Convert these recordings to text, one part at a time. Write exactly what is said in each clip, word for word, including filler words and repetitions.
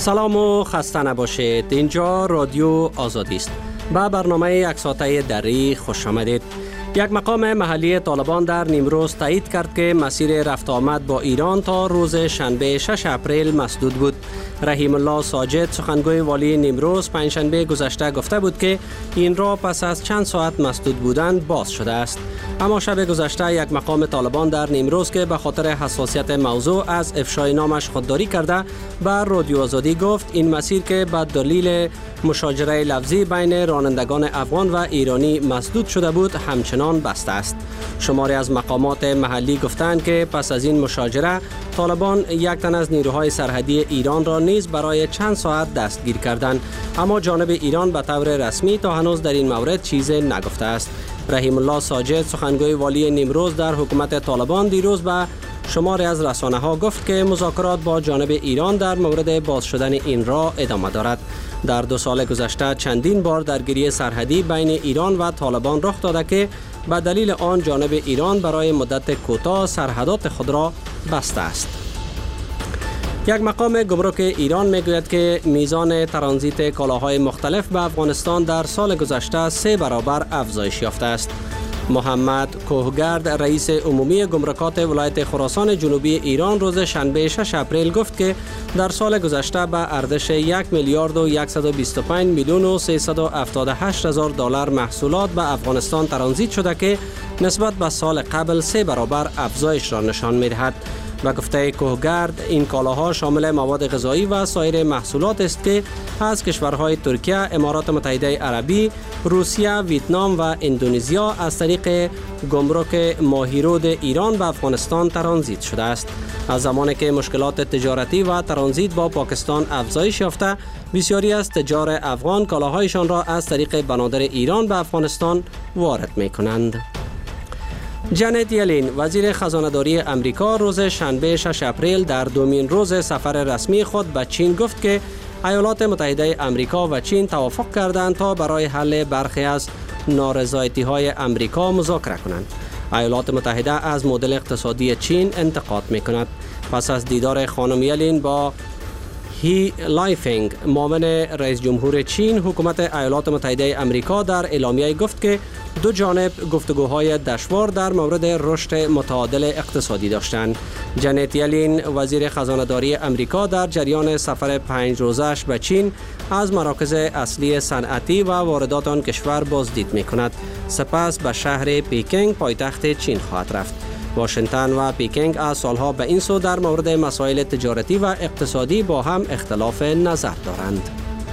سلام و خسته نباشید. اینجا رادیو آزادی است. با برنامه یک ساعته دری خوش آمدید. یک مقام محلی طالبان در نیمروز تایید کرد که مسیر رفت آمد با ایران تا روز شنبه شش اپریل مسدود بود. رحیم الله ساجد سخنگوی والی نیمروز پنجشنبه گذشته گفته بود که این را پس از چند ساعت مسدود بودن باز شده است. اما شب گذشته یک مقام طالبان در نیمروز که به خاطر حساسیت موضوع از افشای نامش خودداری کرده بر رادیو آزادی گفت این مسیر که به دلیل مشاجره لفظی بین رانندگان افغان و ایرانی مسدود شده بود همچنان بسته است. شماری از مقامات محلی گفتند که پس از این مشاجره طالبان یک تن از نیروهای سرحدی ایران را نیز برای چند ساعت دستگیر کردند، اما جانب ایران به طور رسمی تا هنوز در این مورد چیزی نگفته است. رحیم الله ساجد سخنگوی والی نیمروز در حکومت طالبان دیروز به شماری از رسانه ها گفت که مذاکرات با جانب ایران در مورد باز شدن این راه ادامه دارد. در دو سال گذشته چندین بار درگیری سرحدی بین ایران و طالبان رخ داده که به دلیل آن جانب ایران برای مدت کوتاه سرحدات خود را بسته است. یک مقام گمرک ایران میگوید که میزان ترانزیت کالاهای مختلف به افغانستان در سال گذشته سه برابر افزایش یافته است. محمد کوهگرد رئیس عمومی گمرکات ولایت خراسان جنوبی ایران روز شنبه شش اپریل گفت که در سال گذشته به ارزش یک میلیارد و صد و بیست و پنج میلیون و سیصد و هفتاد و هشت هزار دلار محصولات به افغانستان ترانزیت شده که نسبت به سال قبل سه برابر افزایش را نشان می‌دهد. و گفته کوهگرد این کالاها شامل مواد غذایی و سایر محصولات است که از کشورهای ترکیه، امارات متحده عربی، روسیه، ویتنام و اندونزیا از طریق گمرک ماهیرود ایران به افغانستان ترانزیت شده است. از زمانی که مشکلات تجارتی و ترانزیت با پاکستان افزایش یافته، بسیاری از تجار افغان کالاهایشان را از طریق بنادر ایران به افغانستان وارد می‌کنند. جنت یلین وزیر خزانه‌داری امریکا روز شنبه شش اپریل در دومین روز سفر رسمی خود به چین گفت که ایالات متحده امریکا و چین توافق کردند تا برای حل برخی از نارضایتی‌های امریکا مذاکره کنند. ایالات متحده از مدل اقتصادی چین انتقاد می‌کند. پس از دیدار خانم یلین با هی لایفنگ معاون رئیس جمهور چین، حکومت ایالات متحده امریکا در اعلامیه گفت که دو جانب گفتگوهای دشوار در مورد رشد متعادل اقتصادی داشتند. جنت یلین وزیر خزانه‌داری امریکا در جریان سفر پنج روزش به چین از مراکز اصلی صنعتی و واردات آن کشور بازدید می‌کند. سپس به شهر پیکینگ پایتخت چین خواهد رفت. واشنگتن و پیکینگ از سالها به این سو در مورد مسائل تجارتی و اقتصادی با هم اختلاف نظر دارند.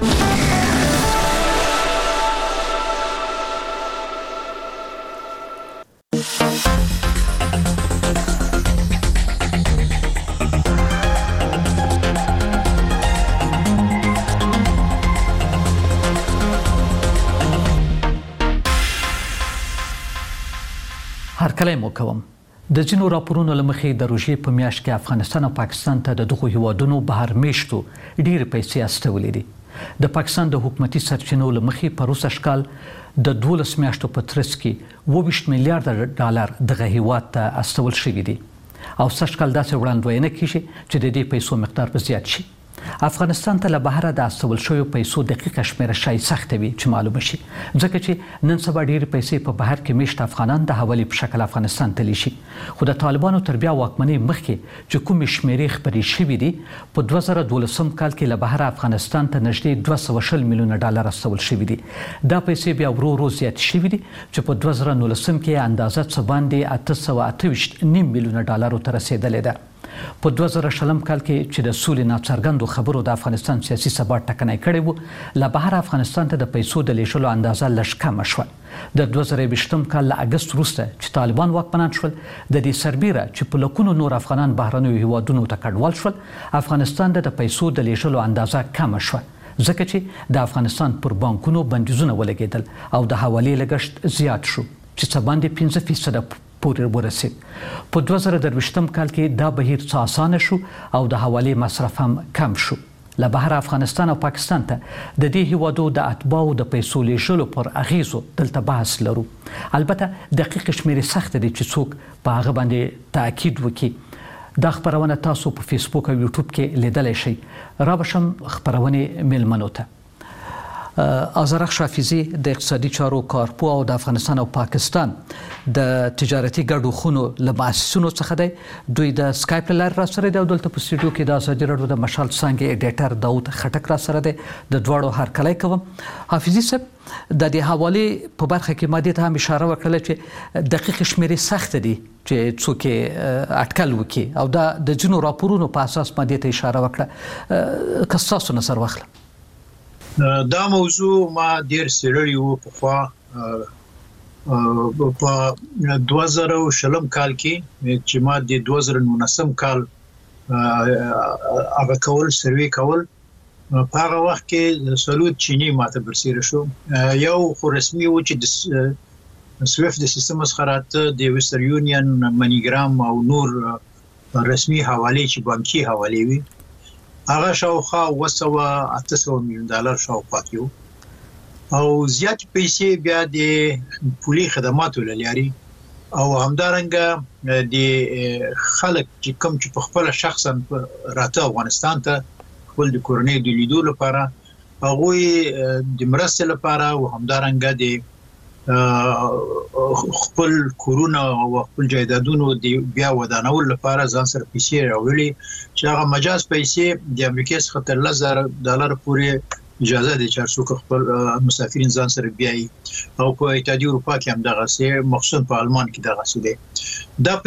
هر کله مو کوم د ځینو راپورونو له مخې د روژې په میاشت کې افغانستان او پاکستان ته د دغو هیوادونو بهر میشتو ډېرې پیسې استولې دي. د پاکستان د حکومتي سرچینو له مخې په روسش کال د دولس میاشتو په ترڅ کې اووه ویشت میلیارډه ډالر دغه هیواد ته استول شوي دي او سږ کال داسې وړاندوینه کیږي چې د دې پیسو مقدار به زیات شي. افغانستان ته له بهره د استول شویو پیسو دقیقه شمیره شاید سخته وي چې معلومه شي، ځکه چې نن سبا ډېرې پیسې په بهر کې میشت افغانان د حوالې په شکل افغانستان ته لیشي. خو د طالبانو تر بیا واکمنۍ مخکې چې کومې شمیرې خپرې شوي دي، په دوه زره دولسم کال کې له بهره افغانستان ته نږدې دوه سوه شل میلیونه ډالر استول شوي دي. دا پیسې بیا ورو ورو زیاتې شوي دي چې په دوه زره نولسم کې اندازه څه باندې اته سوه اته ویشت نیم میلیونه ډالرو ته رسېدلې ده. په دوه زره شلم کال کې چې د سولې ناڅرګندو خبرو د افغانستان سیاسي ثبات ټکنی کړی و، له بهر افغانستان ته د پیسو د لیږلو اندازه لږ کمه شوه. د دوه زره یوویشتم کال له اګست وروسته چې طالبان واکمنان شول، د دې سربیره چې په لکونو نور افغانان بهرنیو هیوادونو ته کډوال شول، افغانستان ته د پیسو د لیږلو اندازه کمه شوه، ځکه چې د افغانستان پر بانکونو بندیزونه ولګېدل او د حوالې لګښت زیات شو چې څه باندې پنځه فیصده پورې ورسید. په دوه زره درویشتم کال کې دا بهیر څه اسانه شو او د حوالې مصرف هم کم شو. له بهر افغانستان او پاکستان ته د دې هیوادو د اتباعو د پیسو لیږلو پر اغیزو دلته بحث لرو. البته دقیق شمیرې سخته دي چې څوک په هغه باندې تاکید وکړي. دا خبرونه تاسو په فیسبوک او یوټیوب کې لیدلی شئ. را بشم خبرونې میلمنو ته. آذرخ شافیزی د اقتصادي چارو کارپو او د افغانستان او پاکستان د تجارتي ګډوخونو له مؤسسونو څخه دی. دوی د سکایپ له لارې راسره دی او دلته په سټوډیو کې د ازادي راډیو د مشال څانګې ایډیټر داود خټک راسره دی. د دواړو هرکلی کوم. حافظي صاحب، د دې حوالې په برخه کې ما دې ته هم اشاره وکړله چې دقیق شمیرې سخت دي چې څوک اټکل وکړي او دا د ځینو راپورونو په اساس ما دې ته اشاره وکړه. که ستاسو نظر واخلم. دا موضوع ما ډیر څېړلی و پخوا په دوه زره شلم کال کې چې ما د دوه زره نولسم کال هغه کول سروې کول. په هغه وخت کې سلوت چینی ماته برسېره شو. یو خو رسمي و چې د سویفت د سیستم څخه د ویسټرن یونین، منیګرام او نور رسمي حوالې چې بانکي حوالې وي هغه شاوخوا اوه سوه اته سوه میلیون ډالر شاوخوا کې و او زیاتې پیسې بیا د پولي خدماتو له لارې او همدارنګه د خلک چې کوم چې په خپله شخصا راته افغانستان ته خپل د کورنۍ د لیدو لپاره هغوی د مرستې لپاره او همدارنګه د خپل کورونه او خپل جایدادونو د بیا ودانولو لپاره ځان سره پیسې راوړي چې هغه مجاز پیسې د امریکا څخه تر لس زره ډالر پورې اجازه دی چې څوک خپل مسافرین ځان سره بیایي او په اتحادیه اروپا کې هم دغسې مخصوصا په آلمان کې دغسې دی. دا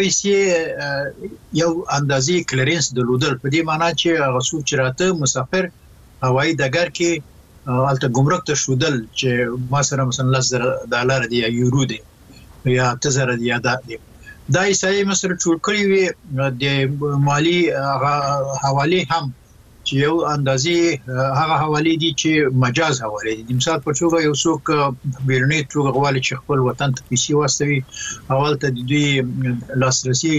پیسې یو اندازې کلرنس درلودل په دې معنا چې هغه څوک چې راته مسافر هوایي ډګر کې البته ګمرک ته ښودل چې ما سره مثلا لس زره ډالر دی یا یورو دی یا اته زره دی یا دا دی. دا احصایې مې سره ټول کړې وې د مالي حوالې هم چې یو اندازې هغه حوالې دي چې مجاز حوالې دي. د مثال په توګه یو څوک بیرونی توګه غواړي چې خپل وطن ته پیسې واستوي، اول ته د دوی لاسرسي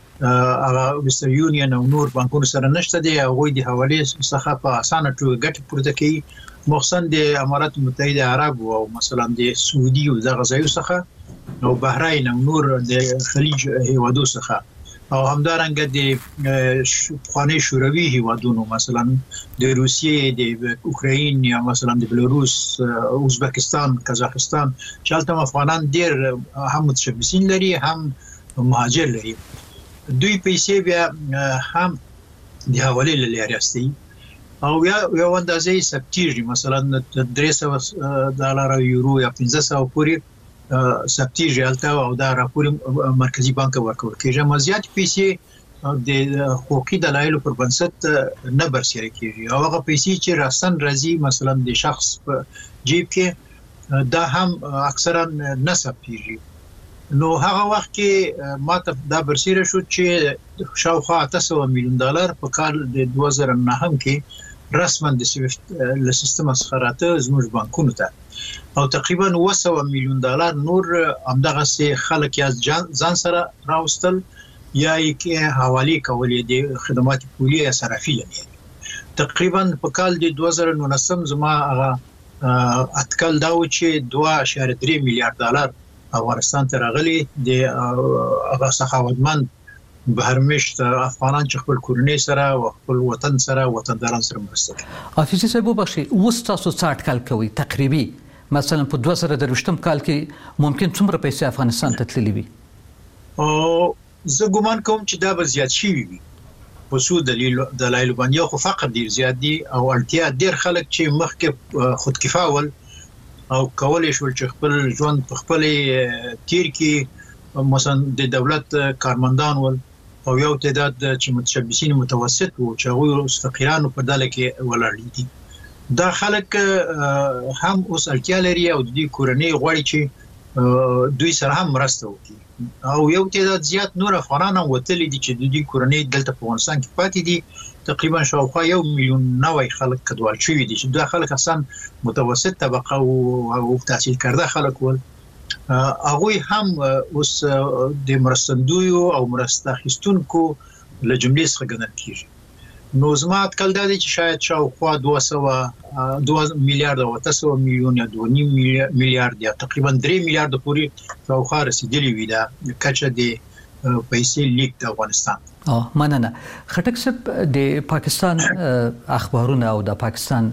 هغه ویسټرن یونین او نور بانکونو سره نشته دی. هغوی د حوالې څخه په اسانه توګه ګټه پورته کوي، مخصوصا د امارات متحده عربو او مثلا د سعودي او دغه ځایو څخه او بحرین او نور د خلیج هیوادو څخه او همدارنګه د پخواني شوروي هیوادونو مثلا د روسیې، د اوکراین یا مثلا د بلاروس، ازبکستان، قزاقستان چې هلته افغانان ډېر هم متشبثین لري هم مهاجر لري. دوی پیسې بیا هم د حوالې له لارې استوي او یا یو اندازې ثبتېږي، مثلا درې سوه ډالر او یورو یا پنځه سوه پورې ثبتېږي هلته او دا راپور مرکزي بانک ورکول کېږي. اما زیاتې پیسې د حقوقي دلایلو پر بنسټ نه برسېره کېږي او هغه پیسې چې راستن راځي مثلا د شخص په جیب کې دا هم اکثرا نه ثبتېږي. نو هغه وخت کې ما ته دا برسېره شو چې شاوخوا اته سوه میلیون ډالر په کال د دوه زره نهم کې رسما د سویفت له سیستم څخه راته زموږ بانکونو ته او تقریبا اوه سوه میلیون ډالر نور همدغسې خلک یا ځان سره راوستل یا یې کې حوالې کولې د خدمات پولي یا صرافي لري. تقریبا په کال د دوه زره نولسم زما هغه اټکل دا و چې دوه اعشاریه درې میلیارډ ډالر افغانستان ته راغلي د هغه سخاوتمند بهرمشت افغانان چې خپل کورنۍ سره او خپل وطن سره وطنداران سره مرسته کوي. حافظي صاحب وبخښئ، اوس تاسو څه اټکل کوئ تقریبي مثلا په دوه زره درویشتم کال کې ممکن څومره پیسې افغانستان ته تللي وي؟ زه ګمان کوم چې دا به زیات شوي وي په څو دلایلو باندې. یو خو فقر ډېر زیات دی او اړتیا ډېر خلک چې مخکې خودکفا ول او کولی شول چې خپل ژوند په خپلې تیر کې مثلا د دولت کارمندان ول او یو تعداد چې متشبثین متوسط وو چې هغوی فقیرانو په ډله کې ولاړ دي. دا خلک هم اوس اړتیا لري او د دوی کورنۍ غواړي چې دوی سره هم مرسته وکړي او یو تعداد زیات نور افغانان هم وتلي دي چې د دوی کورنۍ دلته په افغانستان کې پاتې دي. تقریبا شاوخوا یو میلیون نوی خلک کډوال شوي دي چې دا خلک اصلا متوسط طبقه او تحصیل کرده خلک ول. هغوی هم اوس د مرستندویو او مرسته اخیستونکو له جملې څخه ګڼل کېږي. نو زما اټکل دا دی چې شاید شاوخوا دوه سوه دوه میلیارډ او اته سوه میلیون یا دوه نیم میلیارډ یا تقریبا درې میلیارډ پورې شاوخوا رسېدلي وي دا کچه د پیسې لیک د افغانستان. اه مننه. خټک صاحب د پاکستان اخبارونه او د پاکستان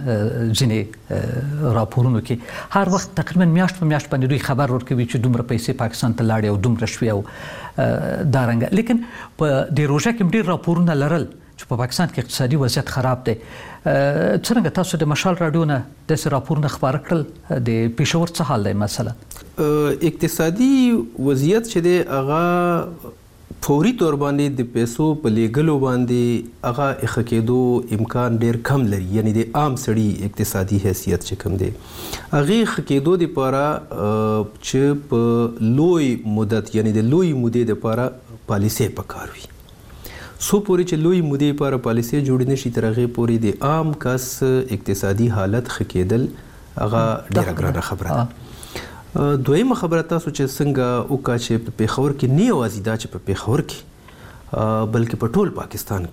ځینې راپورونو کې هر وخت تقریبا میاشت په میاشت باندې دوی خبر ورکوي چې دومره پیسې پاکستان ته لاړې او دومره شوي او دارنګه، لیکن په د روژه کې ډېر راپورونه لرل چې په پاکستان کې اقتصادي وضعیت خراب دی. څنګه تاسو د مشال رادیو نه داسې راپورونه خپاره کړل؟ د پېښور څه حال دی مثلا؟ اقتصادي وضعیت چې دی هغه فوري تور باندې د پیسو په لیږلو باندې هغه ښه کېدو امکان ډېر کم لري، یعنی د عام سړي اقتصادي حیثیت چې کوم دی هغې ښه کېدو دپاره چې په لوی مدت یعنی د لوی مودې دپاره پالیسۍ پکار وي. سو پورې چې لوی مودې لپاره پالیسۍ جوړې نشي تر هغې پورې د عام کس اقتصادي حالت ښه کېدل هغه ډېره ګرانه خبره ده. دویمه خبره تاسو چې څنګه وکړه چې په پېښور کې نه یوازې دا چې په پېښور کې بلکې په ټول پاکستان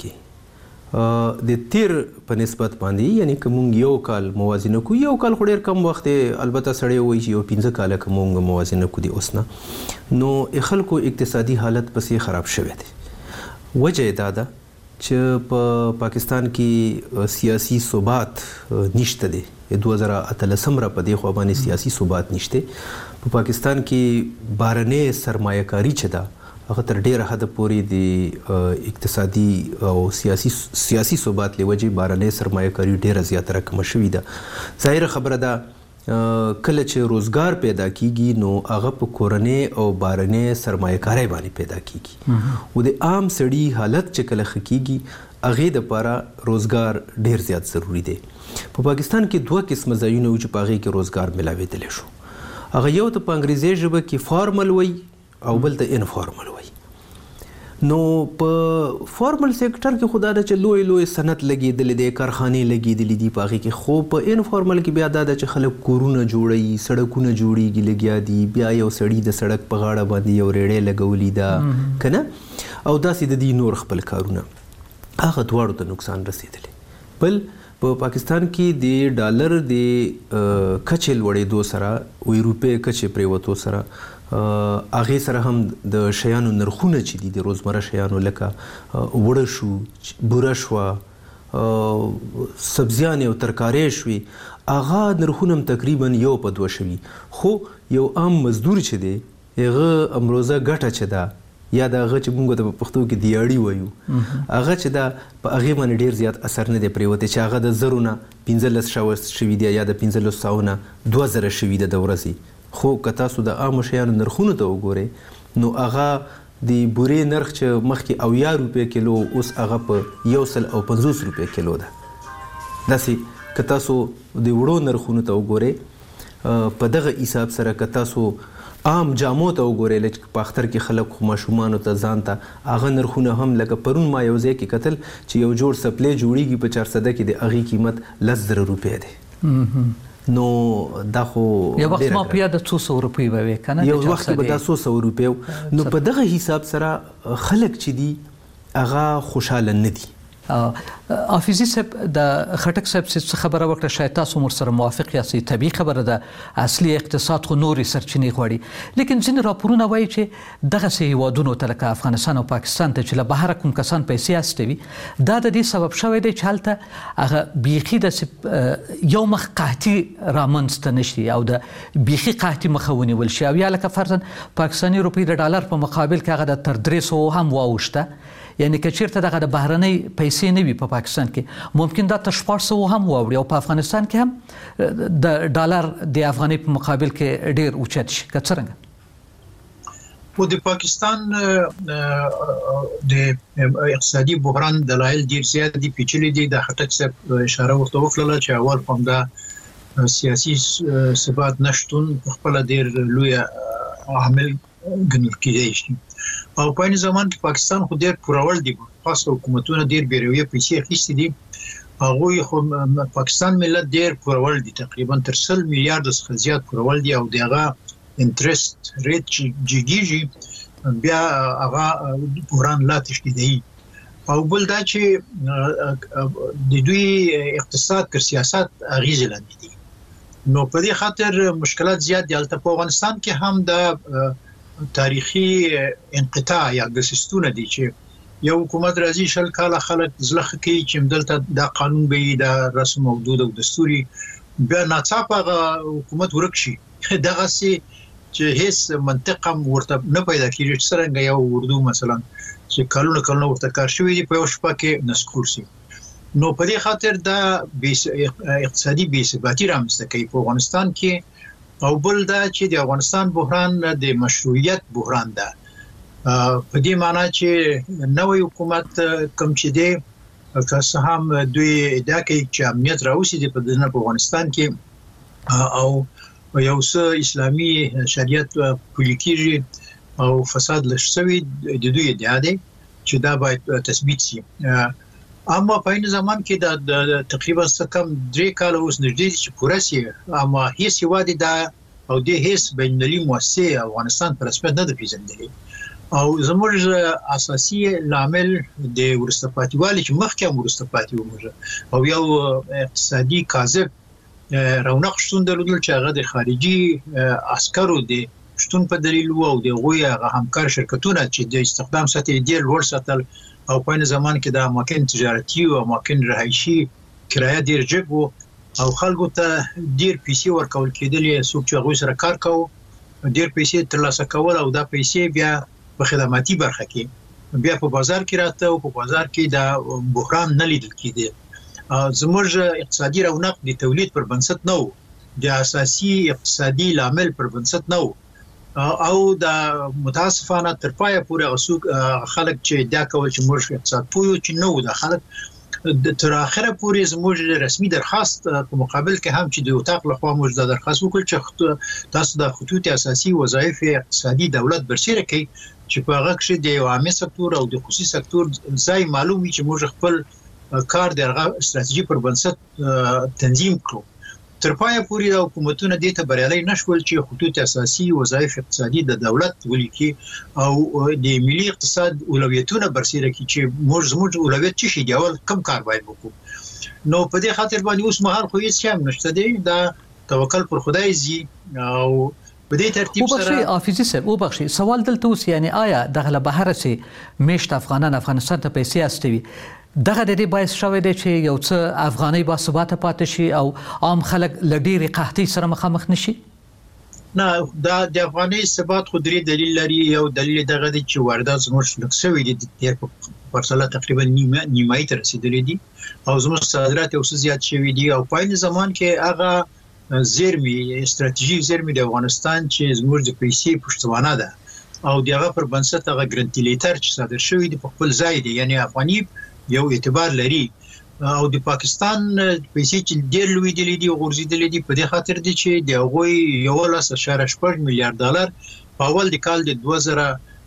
کې د تیر په نسبت باندې، یعنی که مونږ یو کال موازنه کوو، یو کال خو ډېر کم وخت دی، البته سړی وایي چې یو پنځه کاله که مونږ موازنه کوو د اوس نه، نو خلکو اقتصادي حالت پسې خراب شوی دی. وجه یې دا ده چې په پاکستان کې سیاسي ثبات نشته دی. دو هزار اتلسم را په دې خوا باندې سیاسي ثبات نشته. په پاکستان کې بهرنۍ سرمایه کاري چې ده هغه تر ډېره حده پورې د اقتصادي او سیاسي سیاسي ثبات له وجې بهرنۍ سرمایه کاري ډېره زیاته رقمه شوې ده. ظاهره خبره ده کله چې روزګار پیدا کیږي نو هغه په کورنۍ او بهرنۍ سرمایه کارۍ باندې پیدا کیږي او د عام سړي حالت چې کله ښه کیږي هغې دپاره روزګار ډېر زیات ضروري دی. په پاکستان کې دوه قسمه ځایونه وو چې په هغې کې روزګار میلاوېدلی شو. هغه یو ته په انګریزي ژبه کې فارمل وایي او بل ته انفارمل وایي. نو په فارمل سیکټر کې خو دا ده چې لوی لوی صنعت لګېدلی دی، کارخانې لګېدلي دي په هغې کې، خو په انفارمل کې بیا دا ده چې خلک کورونه جوړوي، سړکونه جوړېږي لګیا دي، بیا یو سړي د سړک په غاړه باندې یو ریړۍ لګولي ده که نه، او داسې د دې نور خپل کارونه، هغه دواړو ته نقصان رسېدلی. بل په پاکستان کې د ډالر د کچې لوړېدو سره او روپۍ کچې پرېوتو سره هغې سره هم د شیانو نرخونه چې دي د روزمره شیانو لکه وړه شو، بوره شوه، سبزیانې او ترکارۍ شوې، هغه نرخونه هم تقریبا یو په دوه شوي. خو یو عام مزدور چې دی هغه امروزه ګټه چې ده یا د هغه چې موږ ته په پښتو کې دیاړي وایو هغه چې ده په هغې باندې ډېر زیات اثر نه دی پرېوتی چې هغه د زرو نه پنځلس سوه شوي دي یا د پنځلس سوو نه دوه زره شوي ده د ورځې. خو که تاسو د عامو شیانو نرخونو ته وګورئ نو هغه د بورې نرخ چې مخکې اویا روپۍ کیلو اوس هغه په یو سل او پنځوس روپۍ کیلو ده. داسې که تاسو د وړو نرخونو ته وګورئ په دغه حساب سره که تاسو عام جامو ته وګورئ لکه په اختر کې خلک خو ماشومانو ته ځان ته هغه نرخونه هم لکه پرون ما یو ځای کې کتل چې یو جوړ سپلی جوړیږي په چارسده کې د هغې قیمت لس زره روپۍ دی. نو دا خو یو وخت ما په یاده څو سوه روپۍ به وې که نه، یو وخت به دا څو سوه روپۍ. نو په دغه حساب سره خلک چې دي هغه خوشحاله نه دي. حافظي صاحب د خټک صاحب څه خبره وکړه، شاید تاسو ورسره موافق یاستئ، طبیعي خبره ده اصلي اقتصاد خو نورې سرچینې غواړي، لیکن ځینې راپورونه وایي چې دغسې هیوادونو ته لکه افغانستان او پاکستان ته چې له بهره کوم کسان پیسې استوي دا د دې سبب شوی دی چې هلته هغه بیخي داسې یو مخ قحطي رامنځته نه شي او د بیخي قحطي مخه ونیول شي، او یا لکه فرضاً پاکستاني روپۍ د ډالر په مقابل کې هغه د تر درې سوو هم واوښته. یعنی که چیرته دغه د بهرنۍ پیسې نه وي په پاکستان کې ممکن دا تر شپږ سوو هم واوړي او په افغانستان کې هم د ډالر د افغانۍ په مقابل کې ډېر اوچت شي. که څرنګه خو د پاکستان د اقتصادي بحران دلایل ډېر زیات دي، پیچلي دي. د خټک صاحب اشاره ورته وکړله چې اول خو همدا سیاسي ثبات نشتون په خپله ډېر لویه عامل ګڼل کېدی شي. او په عین زمان کې پاکستان خو ډېر پوروړ دي، خاص حکومتونه ډېر بیرویه پیسې اخیستې دي. هغوی خو پاکستان ملت ډېر پوروړ دي، تقریبا تر سل میلیارډ څخه زیات پوروړ دي، او د هغه انټرست ریټ چې جګیږي بیا هغه بحران لا تشدیدوي. او بل دا چې د دوی اقتصاد تر سیاست اغیزې لاندې دي، نو په دې خاطر مشکلات زیات دي. هلته په افغانستان کې هم د تاریخي انقطاع یا ګسستونه دي چې یو حکومت راځي شل کاله خلک زلخ کوي چې دلته دا قانون به دا رسم او دود او دستوري بیا ناڅاپه حکومت ورکشي دغه سي چې هیڅ منطق هم ورته نه پیدا کیږي چې څنګه یو اردو مثلا چې کلونه کلونه ورته کار شوی دی په یو شپه کې نسکور سي نو په دې خاطر دا اقتصادي بې ثباتي رامنځته کوي په افغانستان کې او بل دا چې د افغانستان بحران د مشروعیت بحران ده په دې معنی چې نوې حکومت کوم چې دی که هم دوی ادعا کوي چې امنیت راوسی دی په دنیا په افغانستان کې او یو څه اسلامي شریعت پلي کیږي او فساد لږ شوی د دوی ادعا دی چې دا باید تثبیت شي اما په این زمان کې د تقریبا کم درې کال اوس نږدې چې پوره سي اما هیڅ هیواد دا او د هیڅ بینالمللي مؤسسه افغانستان پر رسمیت نه د پیژندلې او زموږ اساسي لامل د ورسته پاتېوالي چې مخکې ورسته پاتې وموږ او یو اقتصادي کاذب رونق شتون درلودل چې هغه د خارجي عسکرو د شتون په دلیل وو او د غوي همکار شرکتونه چې د استخدام سطح ډیر لوړ ساتل او په این زمان کې د اماکن تجارتي او اماکن رهایشي کرایه ډیر جګ وو او خلکو ته ډیر پیسې ورکول کېدلې څوک چې غوي سره کار کوي ډیر پیسې ترلاسه کول او دا پیسې بیا په خدماتي برخه کې بیا په بازار کې راته او په بازار کې د بحران نه لیدل کېده زموږ اقتصادي رونق د تولید پر بنسټ نه و د اساسي اقتصادي لامل پر بنسټ نه و او د متاسفانه تر پایه پورې غسوک خلک چې دا کول چې موږ اقتصاد پویو چې نو د خلک د تر اخره پورې زموږ رسمي درخواست په مقابل کې هم چې د وټاق لخوا موږ د درخواست وکړ چې تاسو د خطوط اساسي وظایف اقتصادي دولت برسیره کړئ چې په هغه کې د عامه سکتور او د خصوصي سکتور ځای معلوم وي چې موږ خپل کار د استراتیژي پر بنسټ تنظیم کړو تر پایه پورې د حکومتونو د ته بریالي نشول چې خطوط اساسي وظایف اقتصادي د دولت ولیکي او د ملي اقتصاد اولویتونه برسیره کی چې موږ زموږ اولویت چې شي دیول کم کار باید وکړو نو په دې خاطر باندې اوس مهال خو هیڅ هم نشته دی دا توکل پر خدای زی او په دې ترتیب سره او حافظي صاحب او بخشي سوال دلته اوس یعنی آیا دغه بهر سي مشت افغانان افغانستان ته پیسې استوي دغه د دې باعث شوی دی چې یو څه افغاني با ثبات پاتې شي او عام خلک لډيري قحطي سره مخامخ نشي نه دا د افغاني ثبات خو درې دلیل لري یو دلیل دغه دی چې واردات زموږ لکسوي دي د پرسله تقریبا نیمه نیمه تر رسیدلې دي او زموږ صادرات یو څه زیات شوي دي او په این زمان کې هغه زیرمي استراتیژیک زیرمي د افغانستان چې زموږ د پیسې پښتوانه ده او دغه پر بنسټ هغه ګرانټیلیټر چې صادر شوی دی په خپل ځای دی یعنی افغاني یو اعتبار لري او د پاکستان پیسې چې ډېر لوی دي دي غورځېدلې دي په دې خاطر دي چې د هغوی یو لاس اشاره شپږ میلیارډ ډالر په اول د کال د دوه زره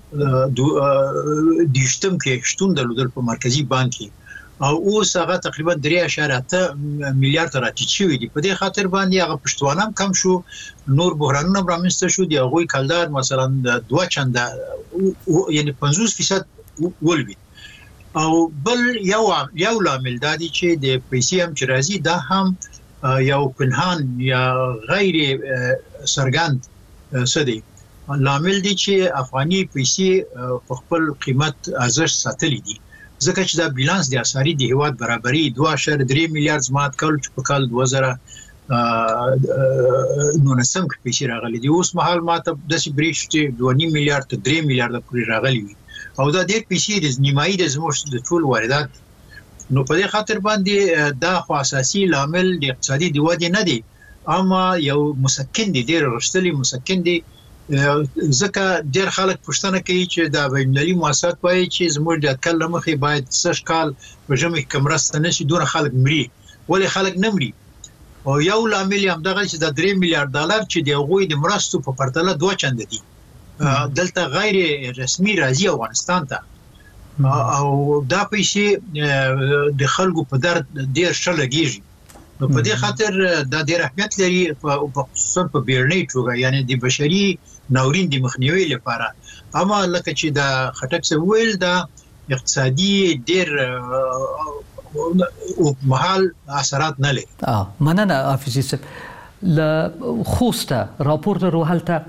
دیشتم کې شتون درلودل په مرکزی بانک کې او اوس هغه تقریبا درې اشاره اته میلیارډ راټیټ شوی دي په دې خاطر باندې هغه پښتوانه کم شو نور بحرانونه رامنځته شو د هغوی کلدار مثلا د دوه چنده یعنی پنځوس فیصد ولوي او بل یو یو لامل دا دی چې د پیسې هم چې راځي دا هم یو پنهان یا غیر سرګند څه دی لامل دی چې افغاني پیسې په خپل قیمت ارزښت ساتلي دي ځکه چې دا بیلانس د اساري د هیواد برابرۍ دوه اشاریه درې میلیارډ زمات کول چې په کال دوه زره نولسم کې پیسې راغلي دي اوس مهال ماته داسې بریښ چې دوه نیم میلیارډ ته درې میلیارډ پورې راغلي وي او دا ډېر پیسې د نیمایي د زموږ د ټول واردات نو په دې خاطر باندې دا خو اساسي لامل د اقتصادي د ودې نه دی اما یو مسکن دی ډېر رښتلي مسکن دی ځکه ډېر خلک پوښتنه کوي چې دا بینالمللي مؤسسات وایي چې زموږ د اټکل له مخې باید سږ کال په ژمي کې مرسته نشي دونه خلک مري ولې خلک نه مري او یو لامل هم دغه چې د درې میلیارډ ډالر چې د هغوی د مرستو په پرتله دوه چنده دي دلته غیر رسمي راځي افغانستان ته او دا پیسې د خلکو په درد ډېر ښه لګیږي نو په دې خاطر دا ډېر اهمیت لري په خصوصا په بیرنۍ توګه یعنی د بشري ناورین د مخنیوي لپاره اما لکه چې دا خټک څه ویل دا اقتصادي ډېر او محل اثرات نه لري اه مننه حافظي صاحب ل خوسته راپور روحلته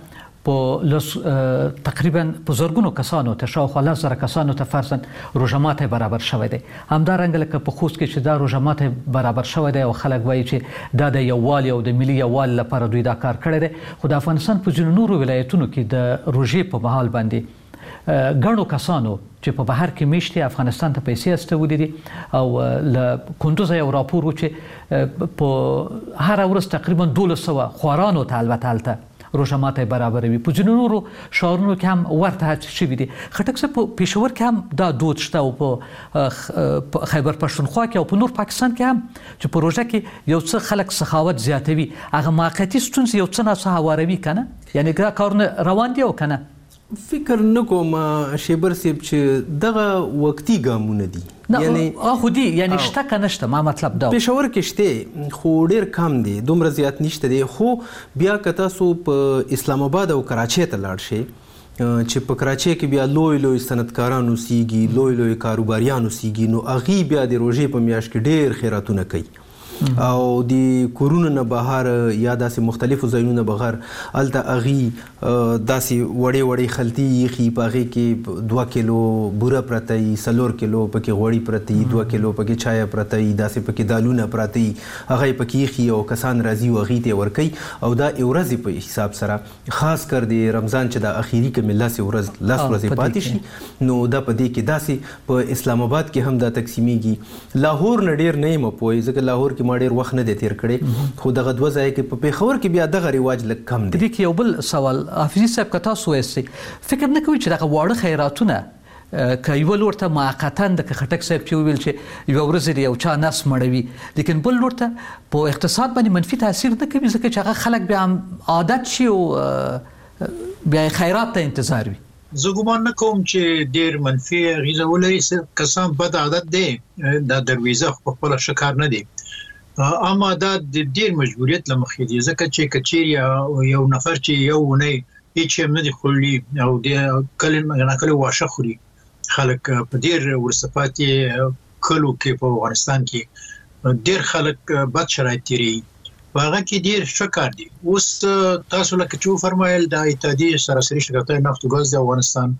په لس تقریبا په زرګونو کسانو ته شاوخوا لس زره کسانو ته فرضاً روژه ماتی برابر شوی دی. همدارنګه لکه په خوست کې چې دا روژه ماتی برابر شوی دی او خلک وایي چې دا د یووالي او د ملي یووالي لپاره دوی دا کار کړی دی. خو د افغانستان په ځینو نورو ولایتونو کې د روژې په مهال باندې ګڼو کسانو چې په بهر کې میشتي افغانستان ته پیسې استولې دي او له کندوزه یو راپور و چې په هر ورځ تقریبا دولس سوه خوارانو ته البته هلته روژه ماتی برابروي. په ځینو نورو ښارونو کې هم ورته هڅې شوي دي. خټک صاحب په پېښور کې هم دا دود شته او په خیبر پښتونخوا کې او په نور پاکستان کې هم چې په روژه کې یو څه خلک سخاوت زیاتوي هغه موقتي ستونزې یو څه ناڅه هواروي که نه؟ یعنې دا کارونه روان دي او که نه؟ فکر نه کوم شیبر صاحب چې دغه وقتي ګامونه دي. یعنی خو دي یعنی شته که نشته؟ ما مطلب دا پېښور کې شته خو ډېر کم دی، دومره زیات نشته دی. خو بیا که تاسو په اسلام آباد او کراچۍ ته لاړ شئ چې په کراچۍ کې بیا لوی لوی صنعتکاران اوسیږي، لوی لوی کاروباریان اوسیږي، نو هغوی بیا د روژې په میاشت کې ډېر خیراتونه کوي او د کورونو نه بهر یا داسې مختلفو ځایونو نه بغیر هلته هغوی داسې وړې وړې خلطې ایښي، په هغې کې دوه کیلو بوره پرته وي، څلور کیلو پکې غوړي پرته وي، دوه کیلو پکې چایه پرته وي، داسې پکې دالونه پراته وي، هغه یې پکې ایښي او کسان راځي او هغوی ته یې ورکوي او دا یو ورځې په حساب سره خاص کر د رمضان چې دا اخري کې مې لسې ورځ لس ورځې پاتې شي نو دا په دې کې داسې په اسلام آباد کې هم دا تقسیمیږي. لاهور نه ډېر نه یم پوهې ځکه لاهور کې ما ډېر وخت نه دی تېر کړی، خو دغه دوه ځایه کې په پېښور کې بیا دغه رواج لږ کم دی. دې کې یو بل سوال حافظي صاحب که تاسو وایستئ فکر نه کوئ چې دغه واړه خیراتونه که یوه لور ته موقتا د خټک صاحب چې وویل چې یوه ورځ د یو چا نس مړوي لیکن بل لور ته په اقتصاد باندې منفي تاثیر نه کوي ځکه چې هغه خلک بیا عادت شي او بیا خیرات ته انتظار وي؟ زه ګمان نه کوم چې ډېر منفي اغېزه ولري، کسان بد عادت دی دا درویزه خو په خپله ښه کار نه دی، اما دا د ډېر مجبوریت له مخې دي ځکه چې که چیرې یو نفر چې یو اونۍ هېڅ شی هم نه دي خوړلي او د کله ناکله واښه خوري، خلک په ډېر وروسته پاتې کلو کې په افغانستان کې ډېر خلک بد شرایط تېروي، په هغه کې ډېر ښه کار دی. اوس تاسو لکه چې وفرمایل د اتحادیې سراسري شرکتهای نفت و ګاز د افغانستان،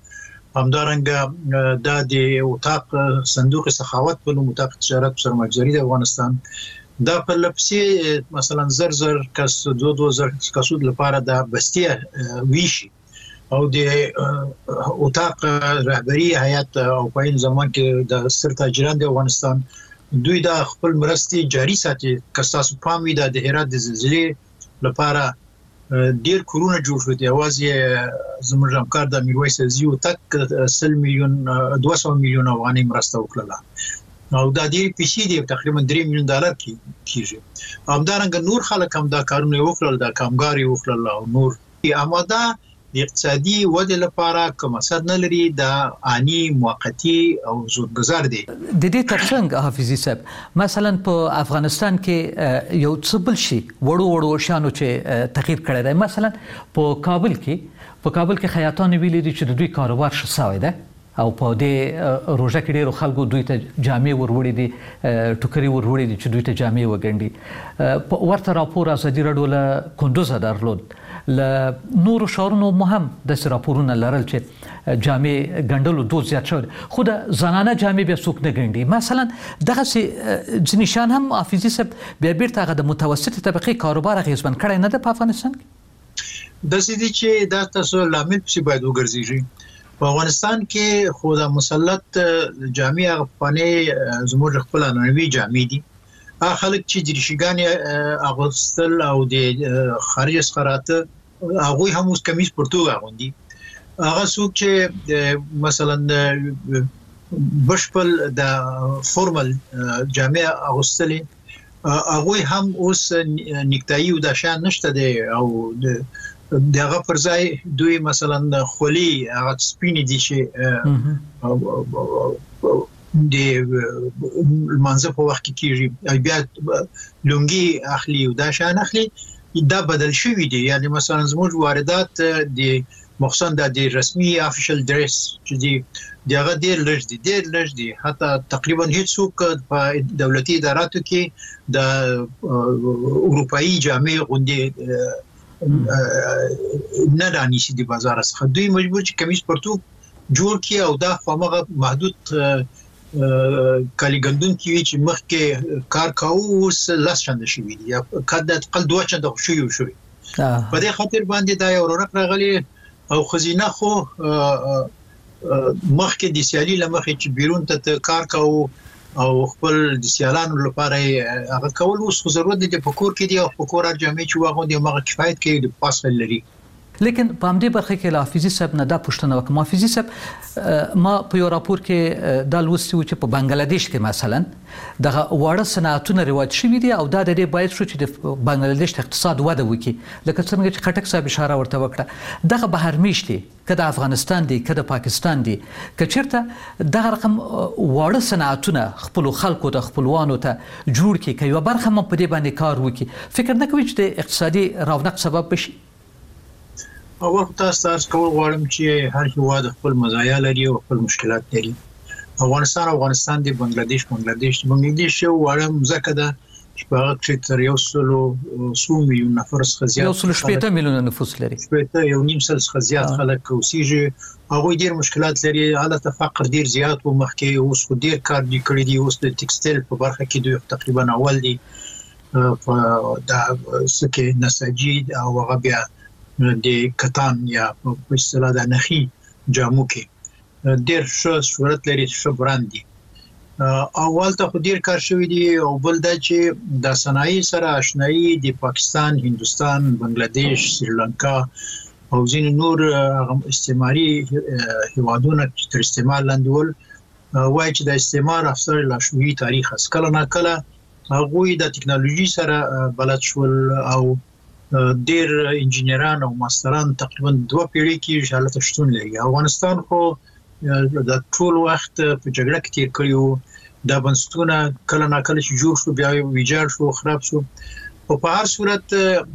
همدارنګه دا د اتاق صندوق سخاوت په نوم اتاق تجارت و سرمایه‌ګذاري د افغانستان دا په لپسې مثلا زر زر کس دو دو زر کسو لپاره د بستیه ویشي او د اتاق رهبری هیئت او په این زمان کې د ستر تاجران د افغانستان دوی د خپل مرستې جاري ساتي. که تاسو پام وي د هرات د زلزلې لپاره ډېر کورونه جوړ شوي دي، یوازې زموږ همکار د میرویس عزیزي تک سل میلیون دوه سوه میلیون افغانۍ مرسته وکړله او دا ډېرې پیسې دي، تقریبا درې میلیون ډالر کېږي. همدارنګه نور خلک هم دا کارونه یې وکړل، دا کامګار یې وکړل او نور، اما دا د اقتصادي ودې لپاره که مقصد نه لري دا آني موقتي او زودګذر دی. د دې ترڅنګ حافظي صاحب مثلا په افغانستان کې یو څه بل شي وړو وړو شیانو چې تغییر کړی دی، مثلا په کابل کې په کابل کې خیاطانو ویلي دي چې د دوی کاروبار ښه سوی ده او په دې روژه کې ډېرو خلکو دوی ته جامې ور وړي دي، ټوکرې ور وړي دي چې دوی ته جامې وګنډي. په ورته راپور ازادي راډیو له کندوزه درلود، له نورو ښارونو مو هم داسې راپورونه لرل چې جامې ګنډلو دود زیات شوی، خو د زنانه جامې بیا څوک نه ګنډي. مثلا دغسې ځینې شیان هم حافظي صاحب بیا بیرته هغه د متوسطې طبقې کاروبار اغېزمن کړی نه ده په افغانستان کې؟ داسې دي چې دا تاسو لامل پسې باید وګرځېږئ. په افغانستان کې خو د مسلط جامې هغه پخوانۍ زموږ خپل عنعنوي جامې دي، هغه خلک چې دریشګانې اغوستل او د خارج څخه راته هغوی هم اوس کمیس پرتوګ اغوندي، هغه څوک چې مثلا بشپړ د فورمل جامې اغوستلې هغوی هم اوس نیکتایي او دا شیان نشته دی او دغه پر ځای دوی مثلا خولي هغه سپینې دي چې د لمانځه په وخت کې کېږي، بیا لونګي اخلي او دا شیان اخلي، دا بدل شوي دي. یعنی مثلا زموږ واردات د مخصوصا د رسمي افیشل ډریس چې دي دغه ډېر لږ دي ډېر لږ دي، حتی تقریبا هیڅوک په دولتي اداراتو کې د اروپایي جامې غوندې نه رانیسي د بازار څخه. دوی مجبور چې کمیس پرتوګ جوړ کړي او دا خامغه محدود کالیګندون کې چې مخکې کار کاوه اوس لاس چنده شوي دي یا کله تقل دوه چنده شوي شوي په دې خاطر باندې دا یو رونق راغلی او خزینه خو مخکې د سیالي لمخې چې بیرون ته کار کاوه او خپل د سیالانو لپاره هغه کول اوس خو ضرورت دی په کور کې دی او په کور جامع چې واغون دی مغه کفایت کوي د پاسل لري. لیکن په همدې برخه کې له حافظي صاحب نه دا پوښتنه وکړم. حافظي صاحب ما په یو راپور کې دا لوستي و چې په بنگلاديش کې مثلا دغه واړه صنعتونه رواج شوي دي او دا د دې باید شو چې د بنگلاديش اقتصاد وده وکړي. لکه څنګه چې خټک صاحب اشاره ورته وکړه دغه بهر میشت دي که د افغانستان دي که د پاکستان دي که چیرته دغه رقم واړه صنعتونه خپل خلکو ته خپلوانو ته جوړ کړي که یو برخه هم په دې باندې کار وکړي فکر نه کوي چې د اقتصادي رونق سبب بشي؟ اول تاسو تاسو کول غواړم چې هر هیواد خپل مزایا لري او خپل مشکلات لري. افغانستان افغانستان دی بنگلاديش بنگلاديش بنگلاديش یو وړم ځکه دا چې په هغه کې تر یو سلو څو میلیون نفر څخه زیات یو سلو شپږ میلیونه نفوس لري شپږ یو نیم سل څخه زیات خلک اوسېږي. هغه ډیر مشکلات لري. حالت فقر ډیر زیات و مخکې اوس خو ډیر کار دی کړی دی. اوس د ټیکسټایل په برخه کې دوی تقریبا اول دی په دا سکه نساجي او هغه بیا د کتان یا په اصطلاح د نخي جامو کې ډیر ښه صورت لري ښه برند دي. اول ته خو ډیر کار شوی دی او بل دا چې د صنایع سره آشنایی د پاکستان هندوستان بنگلاديش سریلانکا او ځینې نور استعماري هیوادونه تر استعمار لاندې ول وایي چې د استعمار افسر لا شوی تاریخ اس کله نه کله هغه د ټکنالوژي سره بلد شول او ډیر انجینران او ماستران تقریبا دوه پیړۍ کې حالت شتون لري. افغانستان خو د ټول وخت په جګړه کې تیر کړیو. دا بنسټونه کله نه کله چې جوړ شو بیا ویجاړ شو خراب شو. او په هر صورت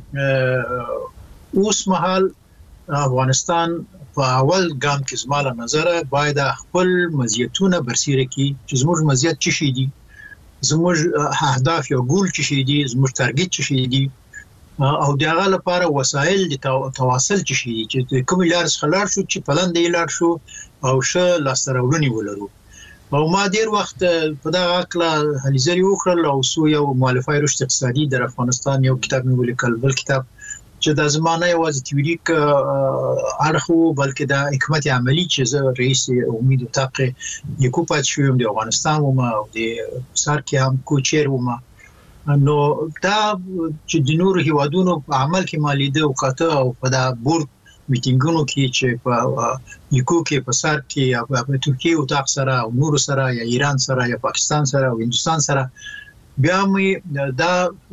اوس مهال افغانستان په اول ګام کې زماله نظر باید خپل مزیتونه برسیره کړي چې زموږ مزیت څه شي دي زموږ اهداف یا ګول څه شي دي زموږ ټارګټ څه شي دي او دغه لپاره وسایل د تواصل چې شي چې کوم لار خلار شو چې پلان دی لار شو او شه لاسترولنی ولرو. او ما ډیر وخت په دا عقله هلیزری وکړل او سو یو مؤلفای رشد اقتصادي د افغانستان یو کتاب مې ولیکل. بل کتاب چې د زمانه یوازې تیوریک اړخو بلکې د حکمت عملی چې زه رئیس امید طاقه یکو پات شوم د افغانستان او ما د سر کې هم کوچیر و ما نو دا چې د نور هیوادونو په عمل کې مالیده او کاته او په دا بورډ میټینګونو کې چې په یکو کې په سر کې یا په ترکیه او تاق سره او نور سره یا ایران سره یا پاکستان سره او هندستان سره بیا مې دا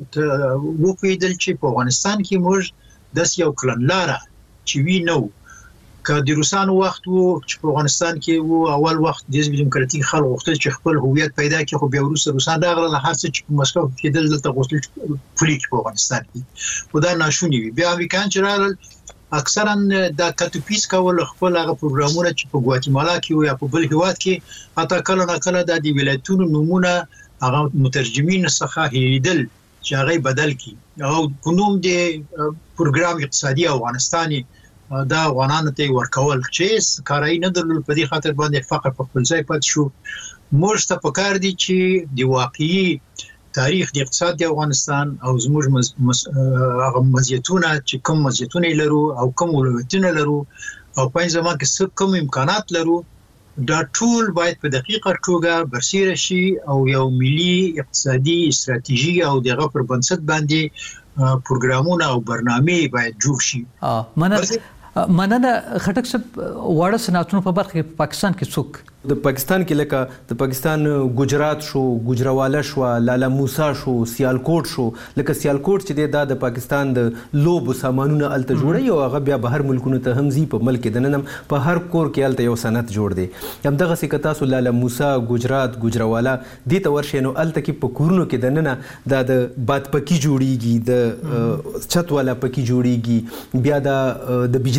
وپیدل چې په افغانستان کې موږ د یو کلنلاره چې وی نو که د روسانو وخت وو چې په افغانستان کې وو اول وخت د حزب دیموکراتیک خلک غوښتل چې خپل هویت پیدا کړي خو بیا وروسته روسان راغله هر څه چې په مسکو کې دلته غوښتل پولیټ په افغانستان کې خو دا ناشونی وي. بیا امریکایان چې راغلل اکثرا دا کټوپیس کول خپل هغه پروګرامونه چې په ګواتیمالا کې یا په بل هیواد کې حتی کله نه کله د ولایتونو نمونه هغه مترجمین څخه هیدل چې هغه بدل کی او کوم د پروګرام اقتصادي افغانستاني دا افغانانو ته ورکول چې کارای نه درلود. په دې خاطر باندې فقر په خپل ځای پات شو. موږ ته پکار دي چې د واقعي تاریخ د اقتصاد د افغانستان او زموږ هغه مزیتونه چې کوم مزیتونه لرو او کوم ولایتونه لرو او په ځما کې څه کوم امکانات لرو دا ټول باید په دقیقه توګه برسیره شي او یو ملي اقتصادي استراتیژي او دغه پر بنسټ باندې پروګرامونه او برنامه باید جوړ شي. اه مننه مننه خټک صاحب واړه صنعتونو په برخه کې پاکستان کې څوک د پاکستان کې لکه د پاکستان ګجرات شو ګجراواله شو لالا موسی شو سیالکوټ شو لکه سیالکوټ چې دا د پاکستان د لوبو سامانونه الته جوړي او هغه بیا بهر ملکونو ته هم زی په ملک د ننم په هر کور کې الته یو صنعت جوړ دی. هم دغه سکه تاسو لالا موسی ګجرات ګجراواله دې ته ورشینو الته کې په کورونو کې د ننه د باد پکی جوړیږي د چت والا پکی جوړیږي بیا د بجلی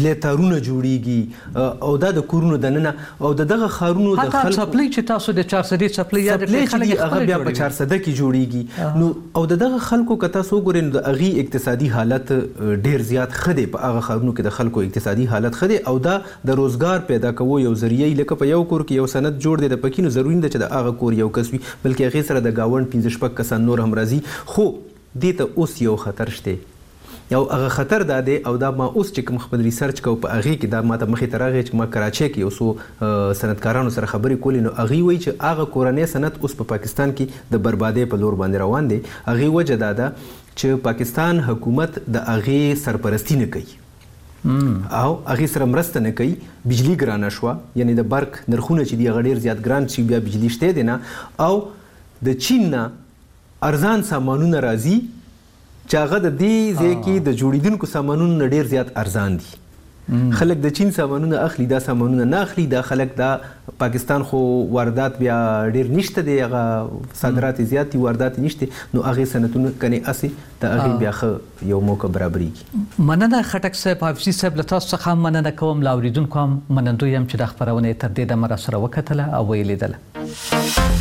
بجلی تارونه جوړیږي او دا د کورونو دننه او دغه خارونو د خلکو حتی څپلۍ چې تاسو د چار سدې څپلۍ یاد کړئ خلک هغه بیا په چار سده کې جوړیږي نو او دغه خلکو که تاسو وګورئ نو د هغې اقتصادي حالت ډیر زیات ښه دی په هغه خارونو کې د خلکو اقتصادي حالت ښه دی او دا د روزګار پیدا کوو یو ذریعه لکه په یو کور کې یو سند جوړ دی د پکې نو ضروري نه ده چې د هغه کور یو کس وي بلکې هغې سره د ګاونډ پنځه شپږ کسان نور هم راځي خو دې ته اوس یو خطر شته یو هغه خطر دا دی او دا ما اوس چې کوم خپل ریسرچ کوم په هغې کې دا ما ته مخې ته راغی چې ما کراچۍ کې یو څو صنعتکارانو سره خبرې کولې نو هغوی وایي چې هغه کورنی صنعت اوس په پاکستان کې د بربادۍ په لور باندې روان دی هغې وجه دا ده چې پاکستان حکومت د هغې سرپرستی نه کوي او هغې سره مرسته نه کوي بجلی ګرانه شوه یعنی د برق نرخونه چې دي هغه ډېر زیات ګران چې بیا بجلی شته دی نه او د چین نه ارزان سامانونه راځي چې هغه د دې ځای کې د جوړېدونکو سامانونو نه ډېر زیات ارزان دي خلک د چین سامانونه اخلي دا سامانونه نه اخلي دا خلک دا پاکستان خو واردات بیا ډېر نشته دی هغه صادرات زیات دي واردات نشته نو هغې صنعتونه کنې هسې د هغې بیا ښه یو موقع برابرېږي مننه خټک صاحب حافظي صاحب له تاسو څخه مننه کوم له اورېدونکو هم منندوی یم چې دا خپرونه یې تر دې دمه راسره وکتله او ویې لیدله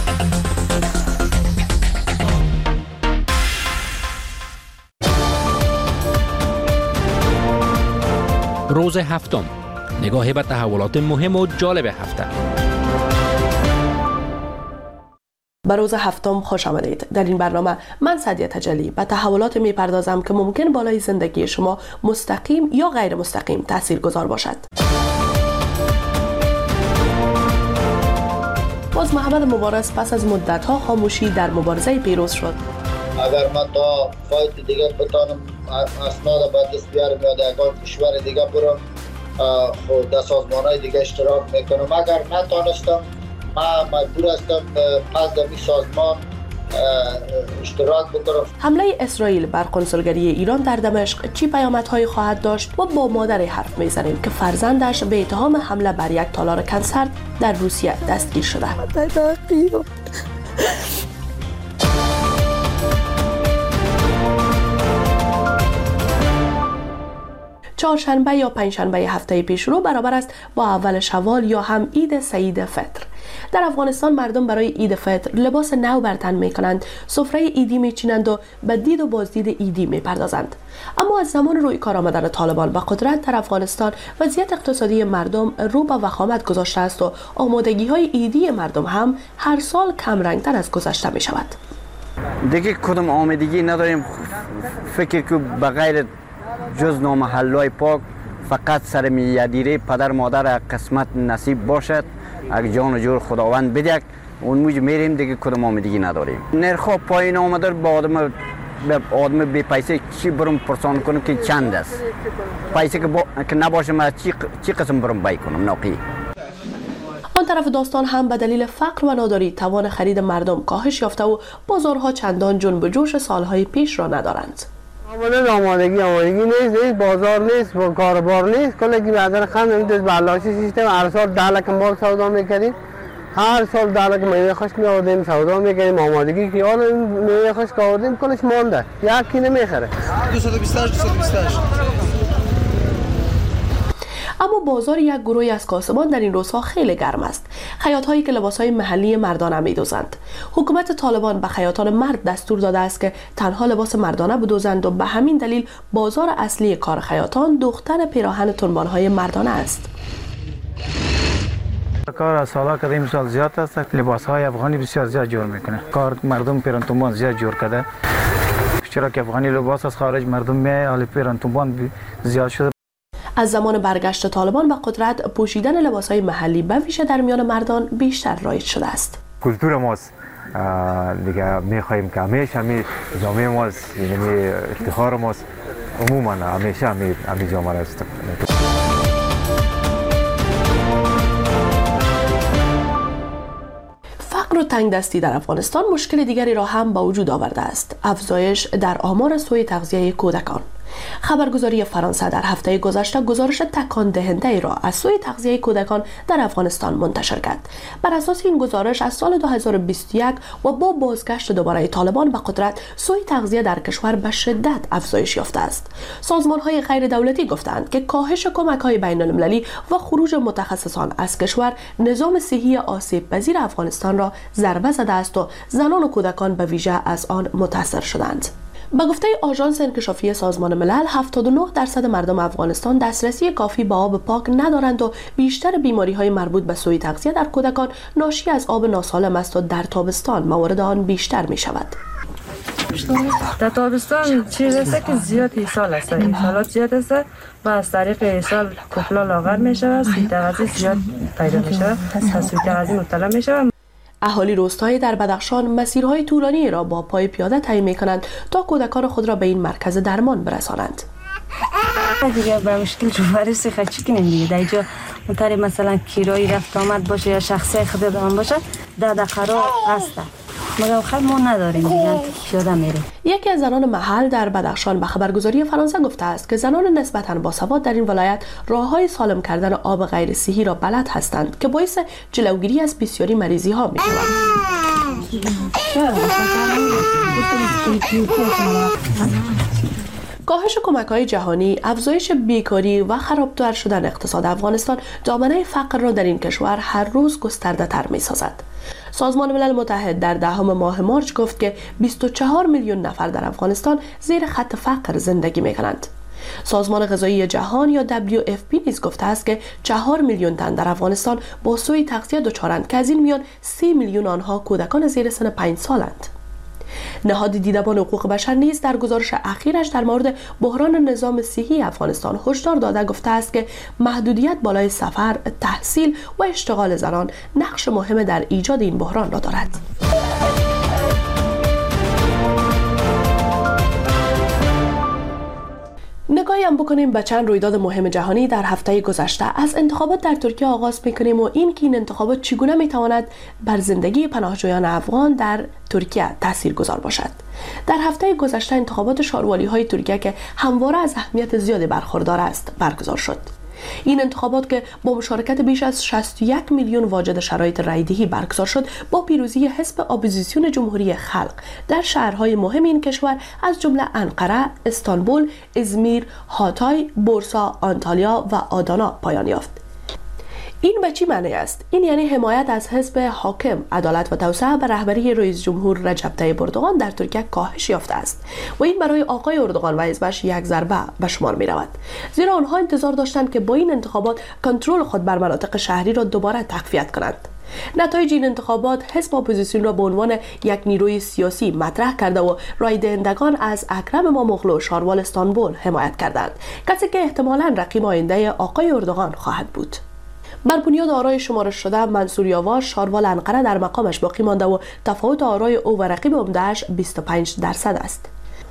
روز هفتم، نگاهی به تحولات مهم و جالب هفته. به روز هفتم خوش آمدید. در این برنامه من سعدیه تجلی به تحولات می پردازم که ممکن بالای زندگی شما مستقیم یا غیر مستقیم تاثیرگذار باشد. باز محمد مبارز پس از مدت‌ها خاموشی در مبارزه پیروز شد. اگر من تا فایت دیگه بتانم اسناد به دست بیارم یا در یگان کشور دیگه برم خود در سازمان‌های دیگه اشتراک میکنم اگر نتانستم من مجبور هستم پس در این سازمان اشتراک بکنم. حمله اسرائیل بر قنصلگری ایران در دمشق چی پیامدهایی خواهد داشت و با مادر حرف میزنیم که فرزندش به اتهام حمله بر یک تالار کنسرت در روسیه دستگیر شده. چهارشنبه یا پنجشنبه هفته پیشرو برابر است با اول شوال یا هم عید سعید فطر. در افغانستان مردم برای عید فطر لباس نو بر تن می‌کنند، سفره عیدی می‌چینند و به دید و بازدید عیدی می‌پردازند. اما از زمان روی کار آمدن طالبان به قدرت در افغانستان وضعیت اقتصادی مردم رو به وخامت گذاشته است و آمادگی‌های عیدی مردم هم هر سال کم رنگ‌تر از گذشته می‌شود. دیگه کدام آمادگی نداریم، فکر که بغیر جز نامحلای پاک فقط سر میادیره پدر مادر قسمت نصیب باشد اگه جان و جور خداوند بدهد اون موجه میریم دیگه کدام آمادگی نداریم. نرخ پایین آمده با آدم به آدم بی پیسه چی برم پرسان کنم که چند است پیسه که, با... که نباشه من چی... چی قسم برم بای کنم ناقی. آن طرف داستان هم به دلیل فقر و ناداری توان خرید مردم کاهش یافته و بازارها چندان جنب و جوش سالهای پیش را ندارند. آماده آمادگی آمادگی نیست نیست بازار نیست و کاربار نیست کلی که بعدن خم نمیدونید بلاشی سیستم هر سال ده لکم بار سودا میکردیم هر سال ده لکم میوه خشک میآوردیم سودا میکردیم آمادگی که آن میوه خشک آوردیم کلش مانده یکی نمیخره. دویست و بیست و هشت دویست و بیست و هشت. اما بازار یک گروهی از کاسبان در این روزها خیلی گرم است. خیاط‌هایی که لباس‌های محلی مردانه می‌دوزند. حکومت طالبان به خیاطان مرد دستور داده است که تنها لباس مردانه بدوزند و به همین دلیل بازار اصلی کار خیاطان دوختن پیراهن تنبان‌های مردانه است. کار از سالا که این سال زیاد است، لباس‌های افغانی بسیار زیاد جور میکنه. کار مردم پیراهن تنبان زیاد جور کرده. چرا که افغانی لباس از خارج مردم میاد، حالا پیراهن تنبان زیاد شده. از زمان برگشت طالبان به قدرت پوشیدن لباس‌های محلی به ویژه در میان مردان بیشتر رایج شده است. کلتور ماست دیگه می‌خوایم که همیشه همی جامعه ماست یعنی افتخار ماست عموما همیشه همی همی جامعه است. فقر و تنگدستی در افغانستان مشکل دیگری را هم به وجود آورده است. افزایش در آمار سوء تغذیه کودکان. خبرگزاری فرانسه در هفته گذشته گزارش تکان دهنده ای را از سوی تغذیه کودکان در افغانستان منتشر کرد. بر اساس این گزارش از سال دو هزار و بیست و یک و با بازگشت دوباره طالبان به قدرت، سوی تغذیه در کشور به شدت افزایش یافته است. سازمان‌های غیر دولتی گفتند که کاهش کمک‌های بین‌المللی و خروج متخصصان از کشور نظام صحی آسیب پذیر افغانستان را ضربه زده است و زنان و کودکان به ویژه از آن متاثر شدند. به گفته آژانس انکشافی سازمان ملل، هفتاد و نه درصد مردم افغانستان دسترسی کافی به آب پاک ندارند و بیشتر بیماری‌های مربوط به سوء تغذیه در کودکان ناشی از آب ناسالم است و در تابستان موارد آن بیشتر می‌شود. در تابستان چیز است که زیاد ایصال است، ایصالات زیاد است و از طریق ایصال کفلا لاغر می‌شود، سوء تغذیه زیاد پیدا می‌شود، از سوء تغذیه مبتلا می‌شود. اهالی روستایی در بدخشان مسیرهای طولانی را با پای پیاده طی می‌کنند تا کودکان خود را به این مرکز درمان برسانند. دیگه به مشکل جواری سیخه چی کنیم دیگه، در اینجا مطاری مثلا کرایی رفت آمد باشه یا شخصی خود دام باشه در دقیقه هسته، مگر خیلی ما نداریم دیگه، پیاده میریم. یکی از زنان محل در بدخشان به خبرگزاری فرانسه گفته است که زنان نسبتاً باسواد در این ولایت راه‌های سالم کردن آب غیر صحی را بلد هستند که باعث جلوگیری از بسیاری مریضی ها می‌شود. کاهش کمک‌های جهانی، افزایش بیکاری و خرابتر شدن اقتصاد افغانستان دامنه فقر را در این کشور هر روز گسترده‌تر می‌سازد. سازمان ملل متحد در دهم ماه مارچ گفت که بیست و چهار میلیون نفر در افغانستان زیر خط فقر زندگی می‌کنند. سازمان غذایی جهان یا دبلیو اف پی نیز گفته است که چهار میلیون تن در افغانستان با سوء تغذیه دچارند که از این میان سی میلیون آنها کودکان زیر سن پنج سالند. نهاد دیدبان حقوق بشر نیز در گزارش اخیرش در مورد بحران نظام صحی افغانستان هشدار داده گفته است که محدودیت بالای سفر، تحصیل و اشتغال زنان نقش مهم در ایجاد این بحران را دارد. نگاهی هم بکنیم به چند رویداد مهم جهانی در هفته گذشته. از انتخابات در ترکیه آغاز می‌کنیم و این که این انتخابات چگونه می‌تواند بر زندگی پناهجویان افغان در ترکیه تاثیرگذار باشد. در هفته گذشته انتخابات شاروالی‌های ترکیه که همواره از اهمیت زیادی برخوردار است برگزار شد. این انتخابات که با مشارکت بیش از شصت و یک میلیون واجد شرایط رایدهی برگزار شد، با پیروزی حزب اپوزیسیون جمهوری خلق در شهرهای مهم این کشور از جمله انقره، استانبول، ازمیر، هاتای، بورسا، آنتالیا و آدانا پایان یافت. این به چی معنی است؟ این یعنی حمایت از حزب حاکم عدالت و توسعه به رهبری رئیس جمهور رجب طیب اردوغان در ترکیه کاهش یافته است و این برای آقای اردوغان و حزبش یک ضربه به شمار می رود، زیرا آنها انتظار داشتند که با این انتخابات کنترل خود بر مناطق شهری را دوباره تقویت کنند. نتایج این انتخابات حزب اپوزیسیون را به عنوان یک نیروی سیاسی مطرح کرده و رای دهندگان از اکرم اماموغلو شاروال استانبول حمایت کردند، کسی که احتمالاً رقیب آینده آقای اردوغان خواهد بود. بر بنیاد آرای شمارش شده، منصور یاور شاروال انقره در مقامش باقی مانده و تفاوت آرای او و رقیب عمده‌اش بیست و پنج درصد است.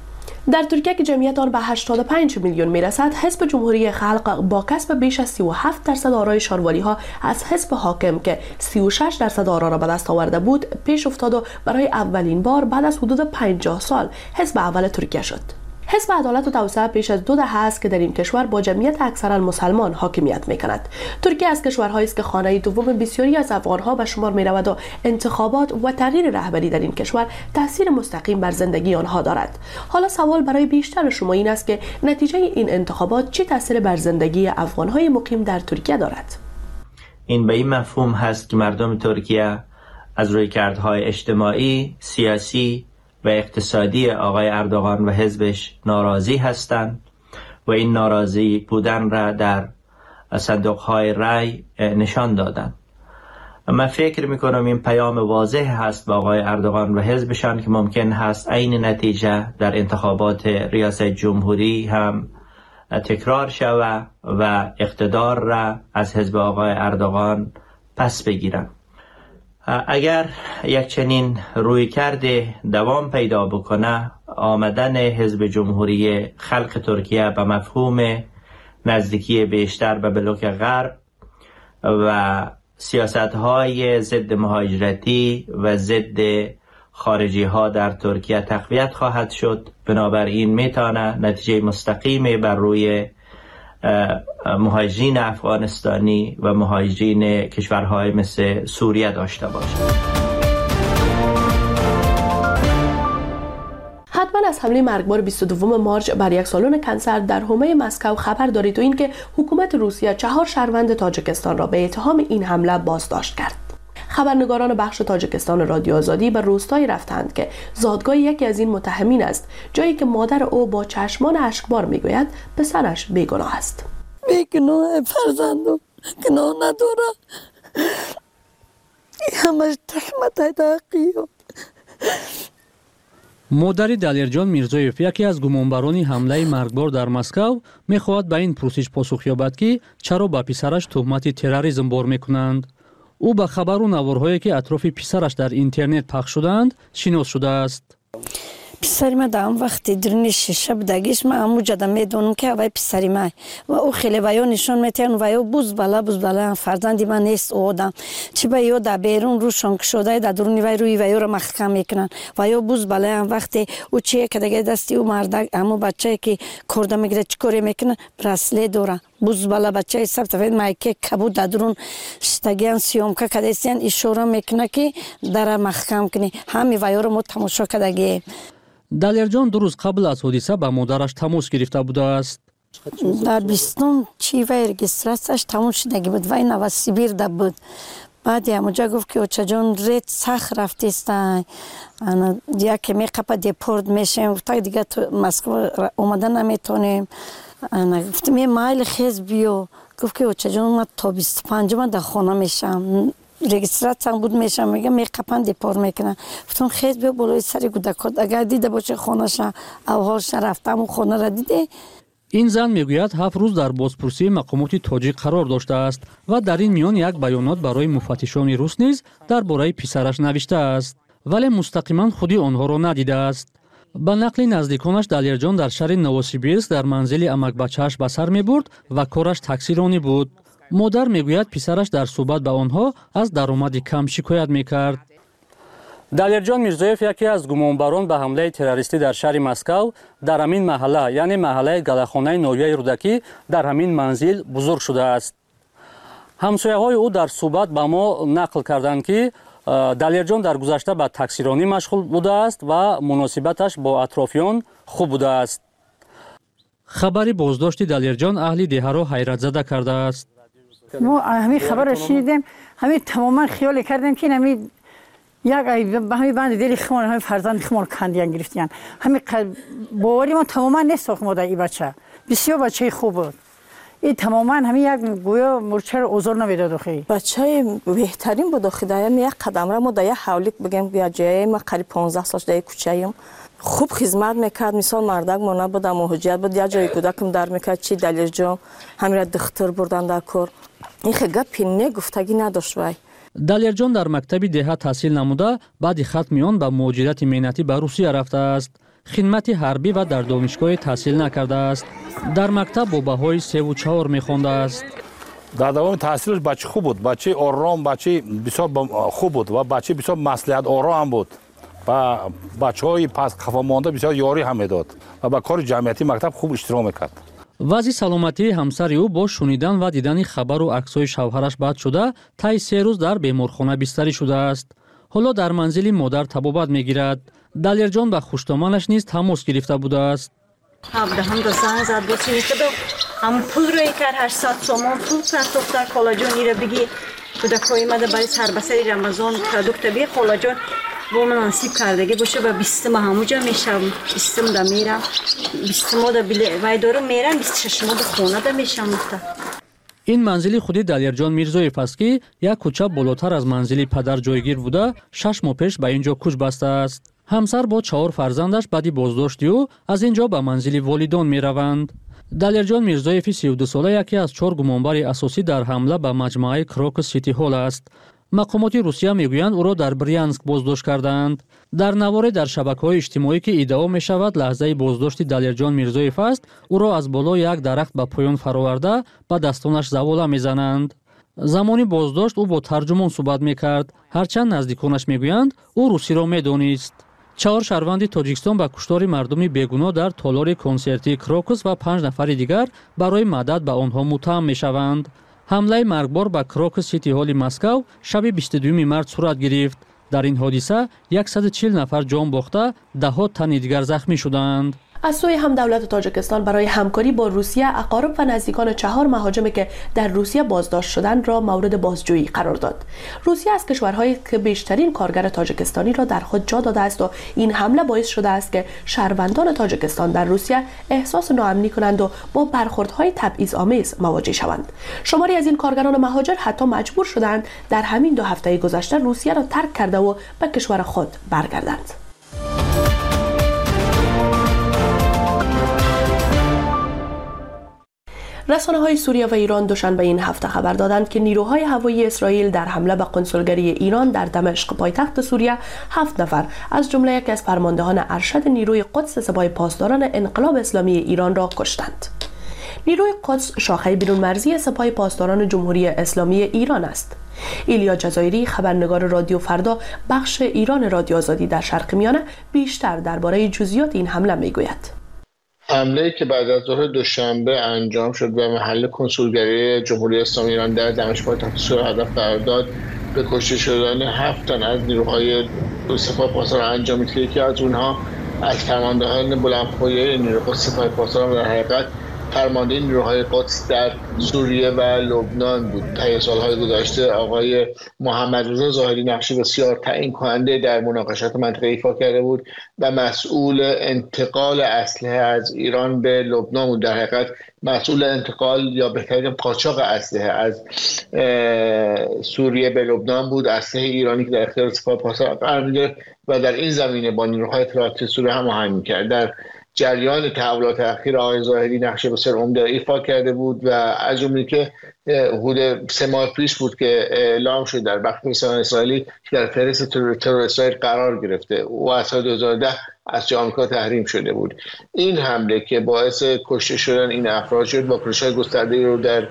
در ترکیه که جمعیت آن به هشتاد و پنج میلیون میرسد، حزب جمهوری خلق با کسب بیش از سی و هفت درصد آرای شاروالی ها از حزب حاکم که سی و شش درصد آرا را به دست آورده بود پیش افتاد و برای اولین بار بعد از حدود پنجاه سال حزب اول ترکیه شد. حزب عدالت و توسعه پیش از دو دهه است که در این کشور با جمعیت اکثرا مسلمان حاکمیت می‌کند. ترکیه از کشورهایی است که خانه دوم بسیاری از افغان‌ها به شمار می‌رود و انتخابات و تغییر رهبری در این کشور تاثیر مستقیم بر زندگی آنها دارد. حالا سوال برای بیشتر شما این است که نتیجه این انتخابات چه تاثیر بر زندگی افغان‌های مقیم در ترکیه دارد؟ این به این مفهوم هست که مردم ترکیه از رویکردهای اجتماعی، سیاسی و اقتصادی آقای اردوغان و حزبش ناراضی هستند و این ناراضی بودن را در صندوق‌های رای نشان دادند. من فکر می‌کنم این پیام واضح هست به آقای اردوغان و حزبشان که ممکن هست عین نتیجه در انتخابات ریاست جمهوری هم تکرار شود و اقتدار را از حزب آقای اردوغان پس بگیرند. اگر یک چنین روی کرده دوام پیدا بکنه، آمدن حزب جمهوری خلق ترکیه به مفهوم نزدیکی بیشتر به بلوک غرب و سیاست‌های ضد مهاجرتی و ضد خارجی ها در ترکیه تقویت خواهد شد. بنابراین میتونه نتیجه مستقیمی بر روی مهاجرین افغانستانی و مهاجرین کشورهای مثل سوریه داشته باشه. حتما از حمله مرگبار بیست و دو مارچ بر یک سالن کنسر در حومه مسکو خبر دارید و اینکه حکومت روسیه چهار شهروند تاجیکستان را به اتهام این حمله بازداشت کرد. خبرنگاران بخش تاجیکستان رادیو آزادی به روستایی رفتند که زادگاه یکی از این متهمین است، جایی که مادر او با چشمان اشکبار میگوید پسرش بیگناه است. بیگناه فرزندم، گناه نداره، همش تهمت دقیق. مادر دلیرجان میرزایف، یکی از گمانبران حمله مرگبار در مسکو، میخواهد به این پرسش پاسخ یابد که چرا به پسرش تهمت تروریسم بار میکنند. او به خبر و نوارهایی که اطراف پسرش در اینترنت پخش شدند شناس شده است. پسری ما در اون وقتی درون شیشه بودگیش ما همو جدا میدونم که اوای پسری ما و او خیلی ویو نشون میتین ویو بوز بالا بوز بالا فرزندی من نیست او آدم چی با یو در بیرون روشون شده در درونی وی روی ویو رو محکم میکنن ویو بوز بالا وقتی او چیه که دیگه دستی او مردک همو بچه که کرده میگیره چکوری میکنن برسله دوره بوز بالا بچه سب تفید مایکه کبود در درون شتگیان سیوم که کدیستین اشاره میکنه که در محکم کنی همی ویو رو ما تماشا کدگی. دلیرجان دو روز قبل از حادثه با مادرش تماس گرفته بوده است. در بیستم چی وی رجیستراسیش تموم شدگی بود وی نو سیبیر ده بود. بعد همونجا گفت که اوچه جان رید سخ رفتیستن یکی میقبه دیپورد میشیم گفت دیگه تو مسکو اومده نمیتونیم. گفتم یه مایل خیز بیو گفت که اوچه جان ما تا بیست پنجم در خانه میشم رجیستراسیون بود میشم میگه میقپن دیپور میکنن. گفتم خیز بیو بالای سری گودکات اگر دیده باشه خانه‌ش اوهاش رفتم و خانه را دیده. این زن میگوید هفت روز در بازپرسی مقامات تاجیک قرار داشته است و در این میان یک بیانات برای مفتشان روس نیز درباره پسرش نوشته است ولی مستقیما خودی آنها را ندیده است. با نقل نزدیکانش دلیرجان در شهر نووسیبیرسک در منزل امک بچه‌اش به سر میبرد و کارش تاکسیرانی بود. مادر میگوید پسرش در صحبت با آنها از درآمد کم شکایت میکرد. دلیرجان میرزایف یکی از گمانبران به حمله تروریستی در شهر مسکو در همین محله یعنی محله گلاخانه نویه رودکی در همین منزل بزرگ شده است. همسایه‌های او در صحبت با ما نقل کردند که دلیرجان در گذشته به تاکسیرانی مشغول بوده است و مناسبتش با اطرافیان خوب بوده است. خبری بازداشت دلیرجان اهل دهه را حیرت زده کرده است. ما همین خبر را شنیدیم همین تماما خیال کردیم که همین یک به همین بند دلی خمار همین فرزند خمار کندیان گرفتیان همین باوری ما تماما نیست خمار این بچه بسیار بچه خوب بود. این تماما همین یک گویا مرچه رو اوزار نمیداد خیلی بچه بهترین بود خدایم یک قدم را ما در یک حولیک بگم بیا جای ما قریب پانزده سالش در کوچه‌ایم خوب خدمت میکرد مثال مردک ما نبود مهاجرت بود یا جای کودکم در میکرد چی دلیرجان همین را دختر بردن در کار این خگه نه گفتگی نداشت وای. دلیرجان در مکتب دهه تحصیل نموده بعد ختم آن به مهاجرت مهنتی به روسیه رفته است. خدمت حربی و در دانشگاه تحصیل نکرده است. در مکتب با بهای سه و چهار میخوانده است. در دوام تحصیلش بچه خوب بود، بچه آرام، بچه بسیار خوب بود و بچه بسیار مصلحت آرام بود و بچه های پس خفا مانده بسیار یاری هم میداد و با کار جمعیتی مکتب خوب اشتراک میکرد. وضع سلامتی همسر او با شنیدن و دیدن خبر و عکس‌های شوهرش بد شده طی سه روز در بیمارخانه بستری شده است. حالا در منزل مادر طبابت میگیرد. دلیرجان به خوشتامانش نیز تماس گرفته بوده است. هم ده هم دو زنگ زد بود چی که هم پول روی کرد هشتصد تومان پول کرد دختر خالاجان ایره بگی کودکای مده برای سربسری رمضان پروداکت بی خالاجان با من نصیب کردگی باشه و بیستم همونجا میشم بیستم دا میرم بیستم دا بله وای دارم میرم بیست ششم دا خونه دا میشم مخته. این منزل خودی دلیرجان میرزایف است که یک کوچه بالاتر از منزل پدر جایگیر بوده شش ماه پیش به اینجا کوچ بسته است. همسر با چهار فرزندش بعدی بازداشتی او از اینجا به منزل والدان می روند. دلیرجان میرزایف سی و دو ساله یکی از چهار گمانبر اساسی در حمله به مجمع کراکوس سیتی هال است. مقامات روسیه میگویند او را در بریانسک بازداشت کردند. در نوار در شبکه‌های اجتماعی که ادعا می شود لحظه بازداشت دلیرجان میرزایف است او را از بالا یک درخت به پایان فرآورده با دستانش زواله میزنند. زمانی بازداشت او با ترجمان صحبت میکرد. هرچند نزدیکانش میگویند او روسی را میدانست. چهار شهروند تاجیکستان با کشتار مردمی بیگناه در تالار کنسرتی کروکوس و پنج نفر دیگر برای مدد به آنها متهم میشوند. حمله مرگبار به کروکوس سیتی هال مسکو شب بیست و دوم مارس صورت گرفت. در این حادثه صد و چهل نفر جان باخته، ده تن دیگر زخمی شدند. از سوی هم دولت تاجیکستان برای همکاری با روسیه اقارب و نزدیکان چهار مهاجمی که در روسیه بازداشت شدند را مورد بازجویی قرار داد. روسیه از کشورهایی که بیشترین کارگر تاجیکستانی را در خود جا داده است و این حمله باعث شده است که شهروندان تاجیکستان در روسیه احساس ناامنی کنند و با برخوردهای تبعیض‌آمیز مواجه شوند. شماری از این کارگران مهاجر حتی مجبور شدند در همین دو هفته گذشته روسیه را ترک کرده و به کشور خود برگردند. رسانه‌های سوریه و ایران دوشنبه این هفته خبر دادند که نیروهای هوایی اسرائیل در حمله به کنسولگری ایران در دمشق پایتخت سوریه هفت نفر از جمله یکی از فرماندهان ارشد نیروی قدس سپاه پاسداران انقلاب اسلامی ایران را کشتند. نیروی قدس شاخه بیرونمرزی سپاه پاسداران جمهوری اسلامی ایران است. ایلیا جزایری، خبرنگار رادیو فردا بخش ایران رادیو آزادی در شرق میانه، بیشتر درباره جزئیات این حمله میگوید. حمله‌ای که بعد از ظهر دوشنبه انجام شد به محل کنسولگری جمهوری اسلامی ایران در دمشق پایتخت سوریه هدف قرار داد، به کشته شدن هفت تن از نیروهای سپاه پاسداران انجامید که یکی از اونها از فرماندهان بلندپایه نیروهای سپاه پاسداران در حقیقت فرمانده نیروهای قدس در سوریه و لبنان بود. طی سالهای گذشته آقای محمد رضا ظاهری نقشی بسیار تعیین کننده در مناقشات منطقه ایفا کرده بود و مسئول انتقال اسلحه از ایران به لبنان بود. در حقیقت مسئول انتقال یا بهترین قاچاق اسلحه از سوریه به لبنان بود. اسلحه ایرانی که در اختیار سپاه پاسداران قرار می‌گرفت و در این زمینه با نیروهای اطلاعاتی سوریه هماهنگ می‌کرد. در جریان تحولات اخیر آقای ظاهری نقش بسیار عمده ایفا کرده بود و از جمله که حدود سه ماه پیش بود که اعلام شد در بخش رسانه‌های اسرائیلی که در فهرست ترور اسرائیل قرار گرفته. او از سال دو هزار و ده از جای آمریکا تحریم شده بود. این حمله که باعث کشته شدن این افراد شد با واکنش‌های گسترده‌ای رو در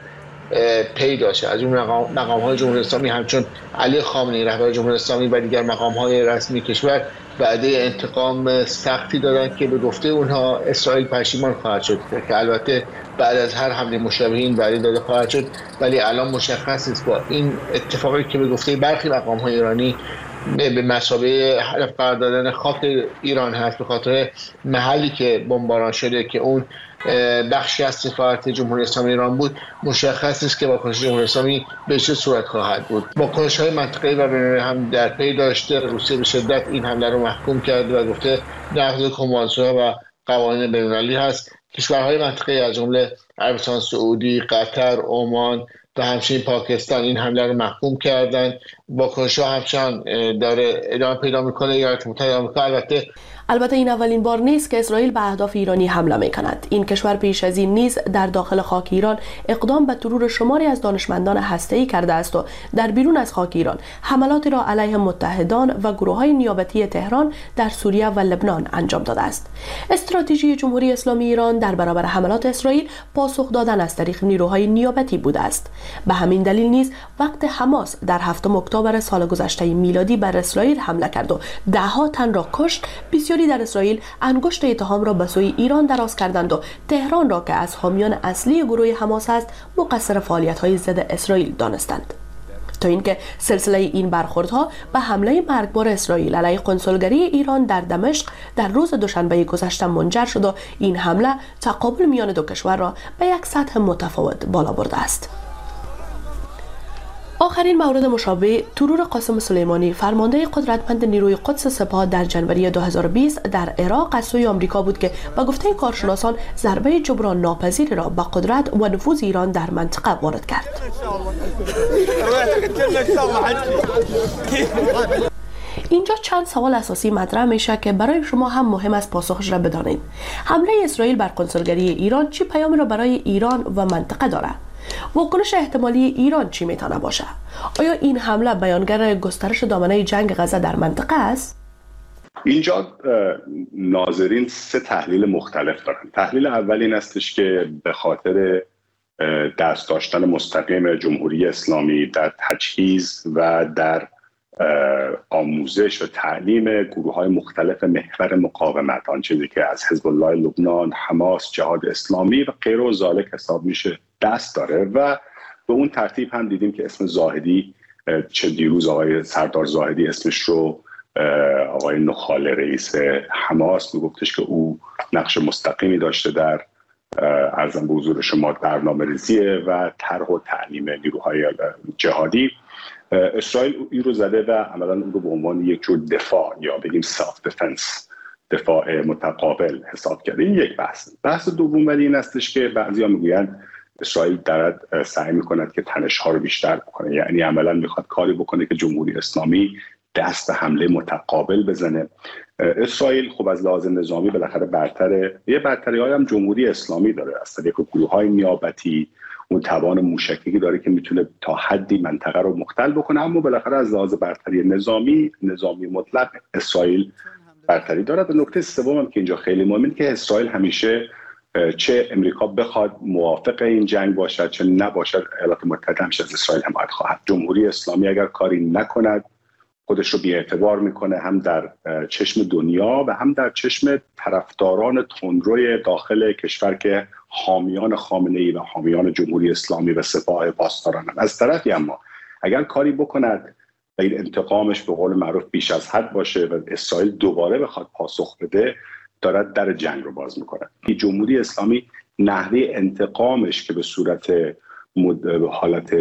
پی داشت. از اون مقام‌های جمهوری اسلامی همچون علی خامنه‌ای رهبر جمهوری اسلامی و دیگر مقام‌های رسمی کشور وعده انتقام سختی دادند که به گفته اونها اسرائیل پشیمان خواهد شد، که البته بعد از هر حمله مشابه این وعده داده خواهد شد، ولی الان مشخص است با این اتفاقی که به گفته برخی مقام‌های ایرانی به مثابه هدف قرار دادن خاک ایران هست به خاطر محلی که بمباران شده که اون بخشی از سفارت جمهوری اسلامی ایران بود، مشخص است که واکنش جمهوری اسلامی به چه صورت خواهد بود. واکنش‌های منطقه‌ای و بین‌المللی هم در پی داشته. روسیه به شدت این حمله رو محکوم کرده و گفته نقض کنوانسیون‌ها و قوانین بین‌المللی هست. کشورهای منطقه‌ای از جمله عربستان سعودی، قطر، عمان و همچنین پاکستان این حمله رو محکوم کردند. واکنش‌ها همچنان داره ادامه پیدا می‌کنه. ایالات متحده آمریکا البته البته این اولین بار نیست که اسرائیل به اهداف ایرانی حمله می‌کند. این کشور پیش از این نیز در داخل خاک ایران اقدام به ترور شماری از دانشمندان هسته‌ای کرده است و در بیرون از خاک ایران حملاتی را علیه متحدان و گروه‌های نیابتی تهران در سوریه و لبنان انجام داده است. استراتژی جمهوری اسلامی ایران در برابر حملات اسرائیل پاسخ دادن از طریق نیروهای نیابتی بوده است. به همین دلیل نیز وقت حماس در هفتم اکتبر سال گذشته میلادی بر اسرائیل حمله کرد و ده‌ها تن را کشت، بسیاری در اسرائیل انگشت اتهام را به سوی ایران دراز کردند و تهران را که از حامیان اصلی گروه حماس است مقصر فعالیت‌های ضد اسرائیل دانستند. تا اینکه سلسله این برخوردها به حمله مرگبار اسرائیل علیه کنسولگری ایران در دمشق در روز دوشنبه گذشته منجر شد و این حمله تقابل میان دو کشور را به یک سطح متفاوت بالا برده است. آخرین مورد مشابه ترور قاسم سلیمانی، فرمانده قدرتمند نیروی قدس سپاه در جنوری دو هزار و بیست در عراق از سوی آمریکا بود که به گفته کارشناسان ضربه جبران ناپذیری را به قدرت و نفوذ ایران در منطقه وارد کرد. اینجا چند سوال اساسی مطرح میشه که برای شما هم مهم است پاسخش را بدانید. حمله اسرائیل بر کنسولگری ایران چه پیامی را برای ایران و منطقه دارد؟ واکنش احتمالی ایران چی میتونه باشه؟ آیا این حمله بیانگر گسترش دامنه جنگ غزه در منطقه است؟ اینجا ناظرین سه تحلیل مختلف دارن. تحلیل اول این استش که به خاطر دست داشتن مستقیم جمهوری اسلامی در تجهیز و در آموزش و تعلیم گروه های مختلف محور مقاومت، آن چیزی که از حزب الله لبنان، حماس، جهاد اسلامی و غیر و ذالک حساب میشه دست داره. و به اون ترتیب هم دیدیم که اسم زاهدی، چه دیروز آقای سردار زاهدی اسمش رو آقای نخاله رئیس حماس میگفتش که او نقش مستقیمی داشته در ارزم به حضور شما برنامه ریزی و طرح و تعلیم نیروهای جهادی. اسرائیل این رو زده و عملا اون رو به عنوان یک جور دفاع یا بگیم سلف دفنس، دفاع متقابل حساب کرده. این یک بحث. بحث دوم ولی این استش که بعضیا میگویند اسرائیل دارد سعی میکند که تنش‌ها رو بیشتر بکنه، یعنی عملا میخواد کاری بکنه که جمهوری اسلامی دست به حمله متقابل بزنه. اسرائیل خب از لحاظ نظامی بالاخره برتره، یه برتری‌های هم جمهوری اسلامی داره از طریق گروه‌های نیابتی، اون توان موشکی داره که میتونه تا حدی منطقه رو مختل بکنه، اما بالاخره از لحاظ برتری نظامی نظامی مطلق اسرائیل برتری داره. و نکته سوم هم که اینجا خیلی مهمه که اسرائیل همیشه چه امریکا بخواد موافق این جنگ باشد چه نباشد، ایالات متحده همیشه از اسرائیل حمایت خواهد. جمهوری اسلامی اگر کاری نکند خودش رو بی‌اعتبار میکنه، هم در چشم دنیا و هم در چشم طرفداران تندروی داخل کشور که حامیان خامنه‌ای و حامیان جمهوری اسلامی و سپاه پاسداران. از طرفی اما اگر کاری بکند و این انتقامش به قول معروف بیش از حد باشه و اسرائیل دوباره بخواد پاسخ بده، دارد در جنگ رو باز میکنه. جمهوری اسلامی نحوه انتقامش که به صورت حالت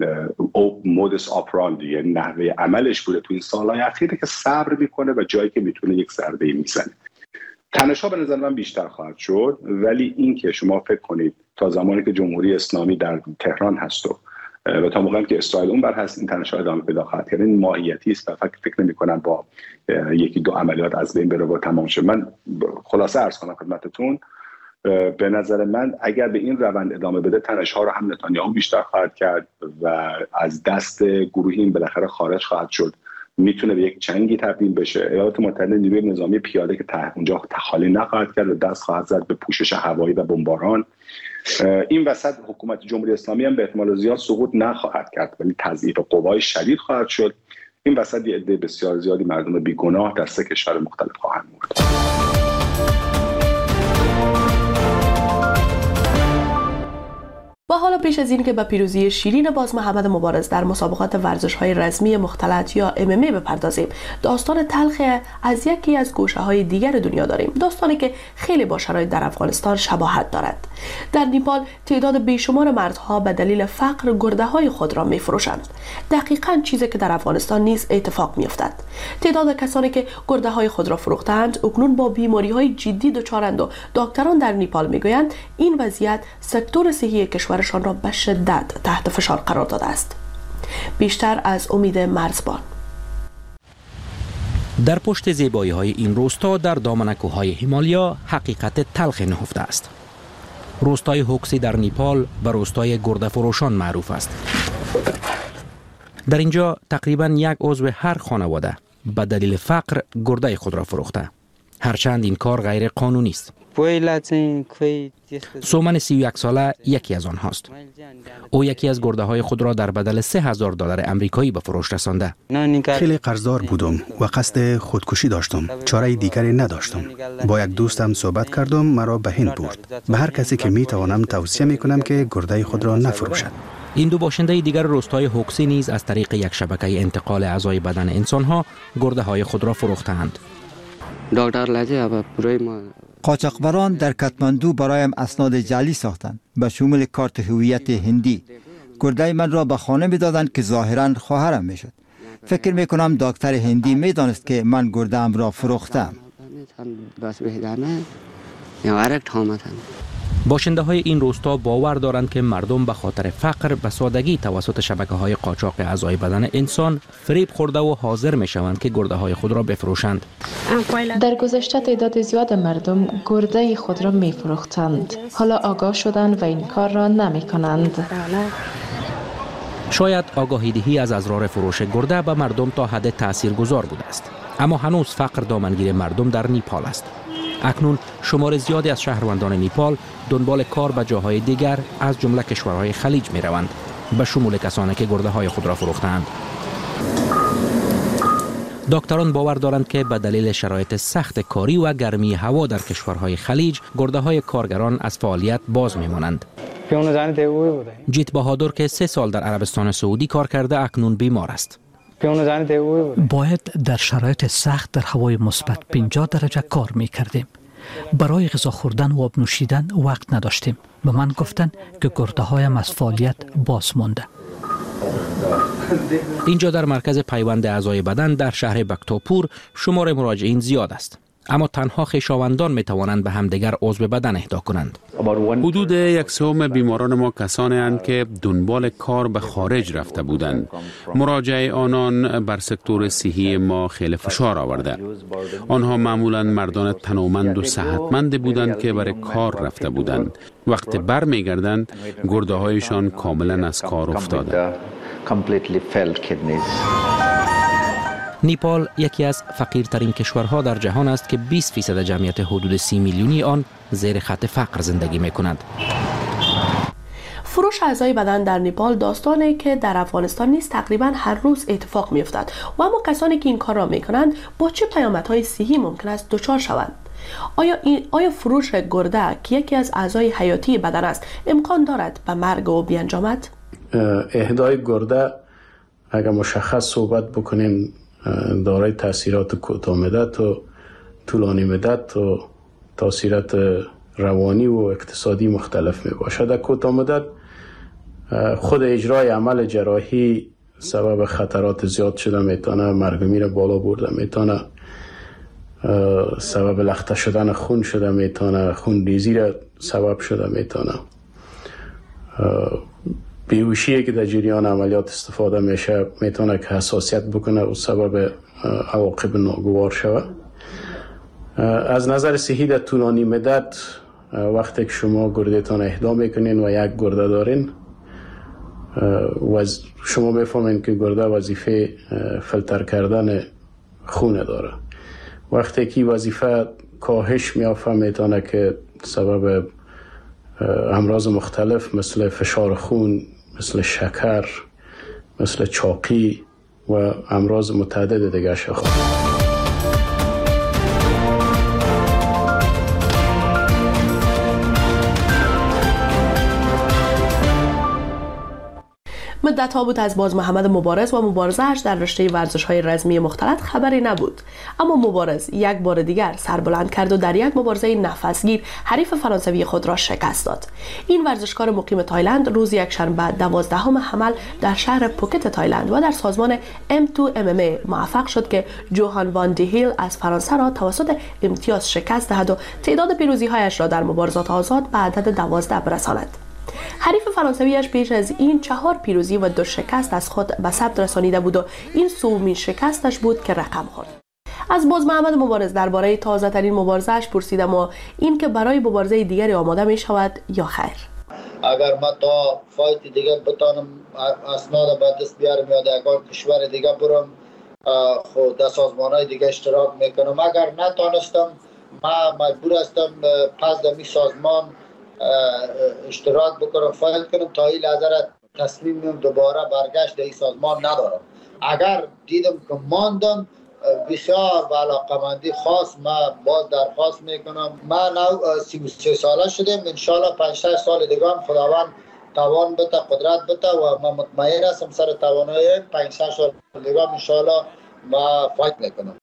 مودس آپراندی، یعنی نحوه عملش بوده تو این سالهای اخیره که صبر میکنه و جایی که میتونه یک ضربه میزنه. تنش‌ها به نظر من بیشتر خواهد شد، ولی این که شما فکر کنید تا زمانی که جمهوری اسلامی در تهران هست و و تا موقعی که اسرائیل اون بر هست، این تنش‌ها ادامه پیدا خواهد کرد. این ماهیتی است و فکر فکر نمی‌کنم با یکی دو عملیات از بین بره و تمام شه. من خلاصه عرض کنم خدمتتون، به نظر من اگر به این روند ادامه بده تنش‌ها رو هم نتانیاهو بیشتر خواهد کرد و از دست گروهی این بالاخره خارج خواهد شد، میتونه به یک جنگی تبدیل بشه. ایالات متحده نیروی نظامی پیاده که اونجا تخالی نخواهد کرد و دست خواهد زد به پوشش هوایی و بمباران. این وسط حکومت جمهوری اسلامی هم به احتمال زیاد سقوط نخواهد کرد، ولی تضعیف قوای شدید خواهد شد. این وسط یه عده بسیار زیادی مردم بیگناه در سه کشور مختلف خواهند مرد. و حالا پیش از این که به پیروزی شیرین باز محمد مبارز در مسابقات ورزش‌های رسمی مختلط یا ام ام ای بپردازیم، داستان تلخ از یکی از گوشه‌های دیگر دنیا داریم، داستانی که خیلی با شرایط در افغانستان شباهت دارد. در نیپال تعداد بیشمار مردها به دلیل فقر گرده‌های خود را می‌فروشند. دقیقاً چیزی که در افغانستان نیز اتفاق می‌افتد. تعداد کسانی که گرده‌های خود را فروختند اکنون با بیماری‌های جدی دچارند و دکتران در نیپال می‌گویند این وضعیت سکتور صحی کشور شان را به شدت تحت فشار قرار داده است. بیشتر از امید مرزبان. در پشت زیبایی های این روستا در دامن کوههای هیمالیا حقیقت تلخ نهفته است. روستای هوکسی در نیپال به روستای گرده فروشان معروف است. در اینجا تقریبا یک عضو هر خانواده به دلیل فقر گرده خود را فروخته، هرچند این کار غیر قانونی است. سومن سی و یک ساله یکی از آنهاست. او یکی از گرده های خود را در بدل سه هزار دلار امریکایی به فروش رسانده. خیلی قرضدار بودم و قصد خودکشی داشتم. چاره دیگری نداشتم. با یک دوستم صحبت کردم، مرا به هند برد. به هر کسی که می توانم توصیه می کنم که گرده خود را نفروشد. این دو باشنده دیگر روستای هوکسی نیز از طریق یک شبکه انتقال اعضای بدن انسانها گرده های خود را فروختند. قاچاقبران در کاتماندو برایم اسناد جعلی ساختند به شمول کارت هویت هندی. گرده من را به خانه می‌دادند که ظاهراً خواهرم میشد. فکر میکنم دکتر هندی میدانست که من گرده‌ام را فروختم. باشنده های این روستا باور دارند که مردم به خاطر فقر به سادگی توسط شبکه های قاچاق اعضای بدن انسان فریب خورده و حاضر می شوند که گرده های خود را بفروشند. در گذشته تعداد زیاد مردم گرده خود را می فروختند. حالا آگاه شدند و این کار را نمی کنند. شاید آگاهی دهی از اضرار فروش گرده به مردم تا حد تاثیرگذار بوده است، اما هنوز فقر دامنگیر مردم در نیپال است. اکنون شمار زیادی از شهروندان نیپال دنبال کار به جاهای دیگر از جمله کشورهای خلیج می روند، به شمول کسانی که گرده های خود را فروختند. دکتران باور دارند که به دلیل شرایط سخت کاری و گرمی هوا در کشورهای خلیج گرده های کارگران از فعالیت باز می مانند. جیت بهادر که سه سال در عربستان سعودی کار کرده اکنون بیمار است. باید در شرایط سخت در هوای مثبت پنجاه درجه کار می کردیم. برای غذا خوردن و آب نوشیدن وقت نداشتیم. به من گفتند که گرده هایم از فعالیت باز مانده. اینجا در مرکز پیوند اعضای بدن در شهر بکتاپور شمار مراجعین زیاد است، اما تنها خویشاوندان می توانند به همدیگر عضو بدن اهدا کنند. حدود یک سوم بیماران ما کسانی اند که دنبال کار به خارج رفته بودند. مراجعه آنان بر سکتور صحی ما خیلی فشار آورده. آنها معمولا مردان تنومند و صحتمند بودند که برای کار رفته بودند. وقتی بر می گردند گرده هایشان کاملا از کار افتاده. نیپال یکی از فقیرترین کشورها در جهان است که بیست فیصد جمعیت حدود سی میلیونی آن زیر خط فقر زندگی می کنند. فروش اعضای بدن در نیپال داستانی که در افغانستان نیز تقریبا هر روز اتفاق می افتد و اما کسانی که این کار را می کنند با چه پیامدهای صحی ممکن است دچار شوند؟ آیا این آیا فروش گرده که یکی از اعضای حیاتی بدن است امکان دارد به مرگ او بیانجامد؟ اهدای گرده اگر مشخص صحبت بکنیم دارای تاثیرات کوتاه مدت و طولانی مدت و تاثیرات روانی و اقتصادی مختلف می باشد. در کوتاه مدت خود اجرای عمل جراحی سبب خطرات زیاد شده میتونه، مرگ میر بالا برده میتونه، سبب لخته شدن خون شده میتونه، خون ریزی را سبب شده میتونه، بیهوشی که در جریان عملیات استفاده میشه میتونه که حساسیت بکنه و سبب عواقب ناگوار شود. از نظر صحی در طولانی مدت وقتی که شما گردهتان اهدا میکنین و یک گرده دارین و شما میفهمین که گرده وظیفه فیلتر کردن خون داره. وقتی که وظیفه کاهش میافته میتونه که سبب امراض مختلف مثل فشار خون، مثل شکر، مثل چاقی و امراض متعدد دیگه شخص. مدت ها بود از باز محمد مبارز و مبارزه‌اش در رشته ورزش‌های رزمی مختلط خبری نبود، اما مبارز یک بار دیگر سر بلند کرد و در یک مبارزه نفسگیر حریف فرانسوی خود را شکست داد. این ورزشکار مقیم تایلند روز یکشنبه دوازدهم حمل در شهر پوکت تایلند و در سازمان ام تو ام ام ای موفق شد که جوهان وان دی هیل از فرانسه را توسط امتیاز شکست دهد و تعداد پیروزی‌هایش را در مبارزات آزاد به عدد دوازده برساند. حریف فرانسویش پیش از این چهار پیروزی و دو شکست از خود به ثبت رسانیده بود و این سومین شکستش بود که رقم خورد. از باز محمد مبارز درباره تازه ترین مبارزه‌اش پرسیدم و این که برای مبارزه دیگری آماده می شود یا خیر. اگر ما تا فایت دیگه بتانم اسناد به دست بیارم یا در یگان کشور دیگه برم خود در سازمان‌های دیگه اشتراک میکنم. اگر نتانستم ما مجبور هستم پس در می سازمان اشتراک بکنم، فایل کنم. تا این لحظه تصمیم میم دوباره برگشت در این سازمان ندارم. اگر دیدم که ماندم بسیار با علاقمندی خاص ما باز درخواست میکنم. ما نو سی و سه ساله شدیم، انشالله پنج شش سال دیگه هم خداوند توان بده، قدرت بده و ما مطمئن هستم سر توانایی پنج شش سال دیگه هم انشالله ما فایت میکنم.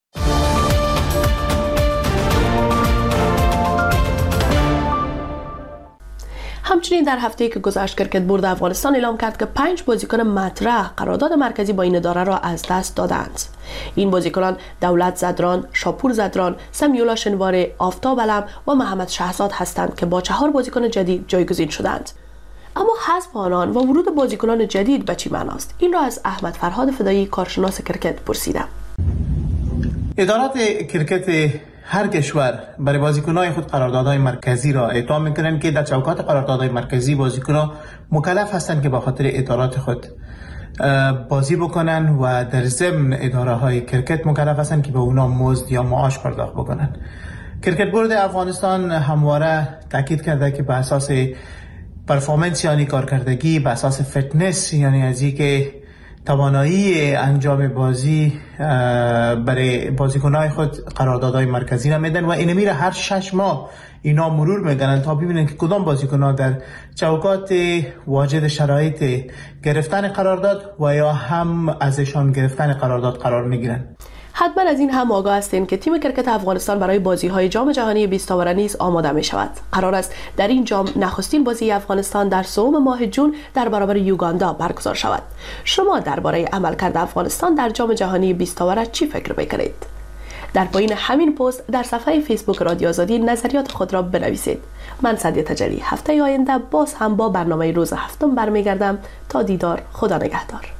همچنین در هفته‌ای که گذشت کرکت بورد افغانستان اعلام کرد که پنج بازیکن مطرح قرارداد مرکزی با این اداره را از دست دادند. این بازیکنان دولت زدران، شاپور زدران، سمیولا شنواره، آفتاب علم و محمد شهزاد هستند که با چهار بازیکن جدید جایگزین شدند. اما حذف آنان و ورود بازیکنان جدید به چه معناست؟ این را از احمد فرهاد فدایی کارشناس کرکت پرسیدم. ادارات کرکت هر کشور برای بازیکنان خود قراردادهای مرکزی را اعطا میکنند که در چوکات قراردادهای مرکزی بازیکنان مکلف هستند که با خاطر ادارات خود بازی بکنن و در ضمن اداره های کرکت مکلف هستند که به اونا مزد یا معاش پرداخت بکنن. کرکت بورد افغانستان همواره تاکید کرده که به اساس پرفورمنس یعنی کارکردگی، به اساس فتنس یعنی از اینکه توانایی انجام بازی برای بازیکن‌های خود قراردادهای مرکزی را میدن و این میره هر شش ماه اینا مرور میکنن تا ببینن که کدام بازیکن‌ها در چوکات واجد شرایط گرفتن قرارداد و یا هم ازشان گرفتن قرارداد قرار میگیرن. حتما از این هم آگاه هستین که تیم کرکت افغانستان برای بازی‌های جام جهانی بیست آوره نیز آماده می شود. قرار است در این جام نخستین بازی افغانستان در سوم ماه جون در برابر یوگاندا برگزار شود. شما درباره عملکرد افغانستان در جام جهانی بیست آوره چی فکر می‌کنید؟ در پایین همین پست در صفحه فیسبوک رادیو آزادی نظریات خود را بنویسید. من سعدیه تجلی هفته آینده باز هم با برنامه روز هفتم برمیگردم. تا دیدار، خدا نگهدار.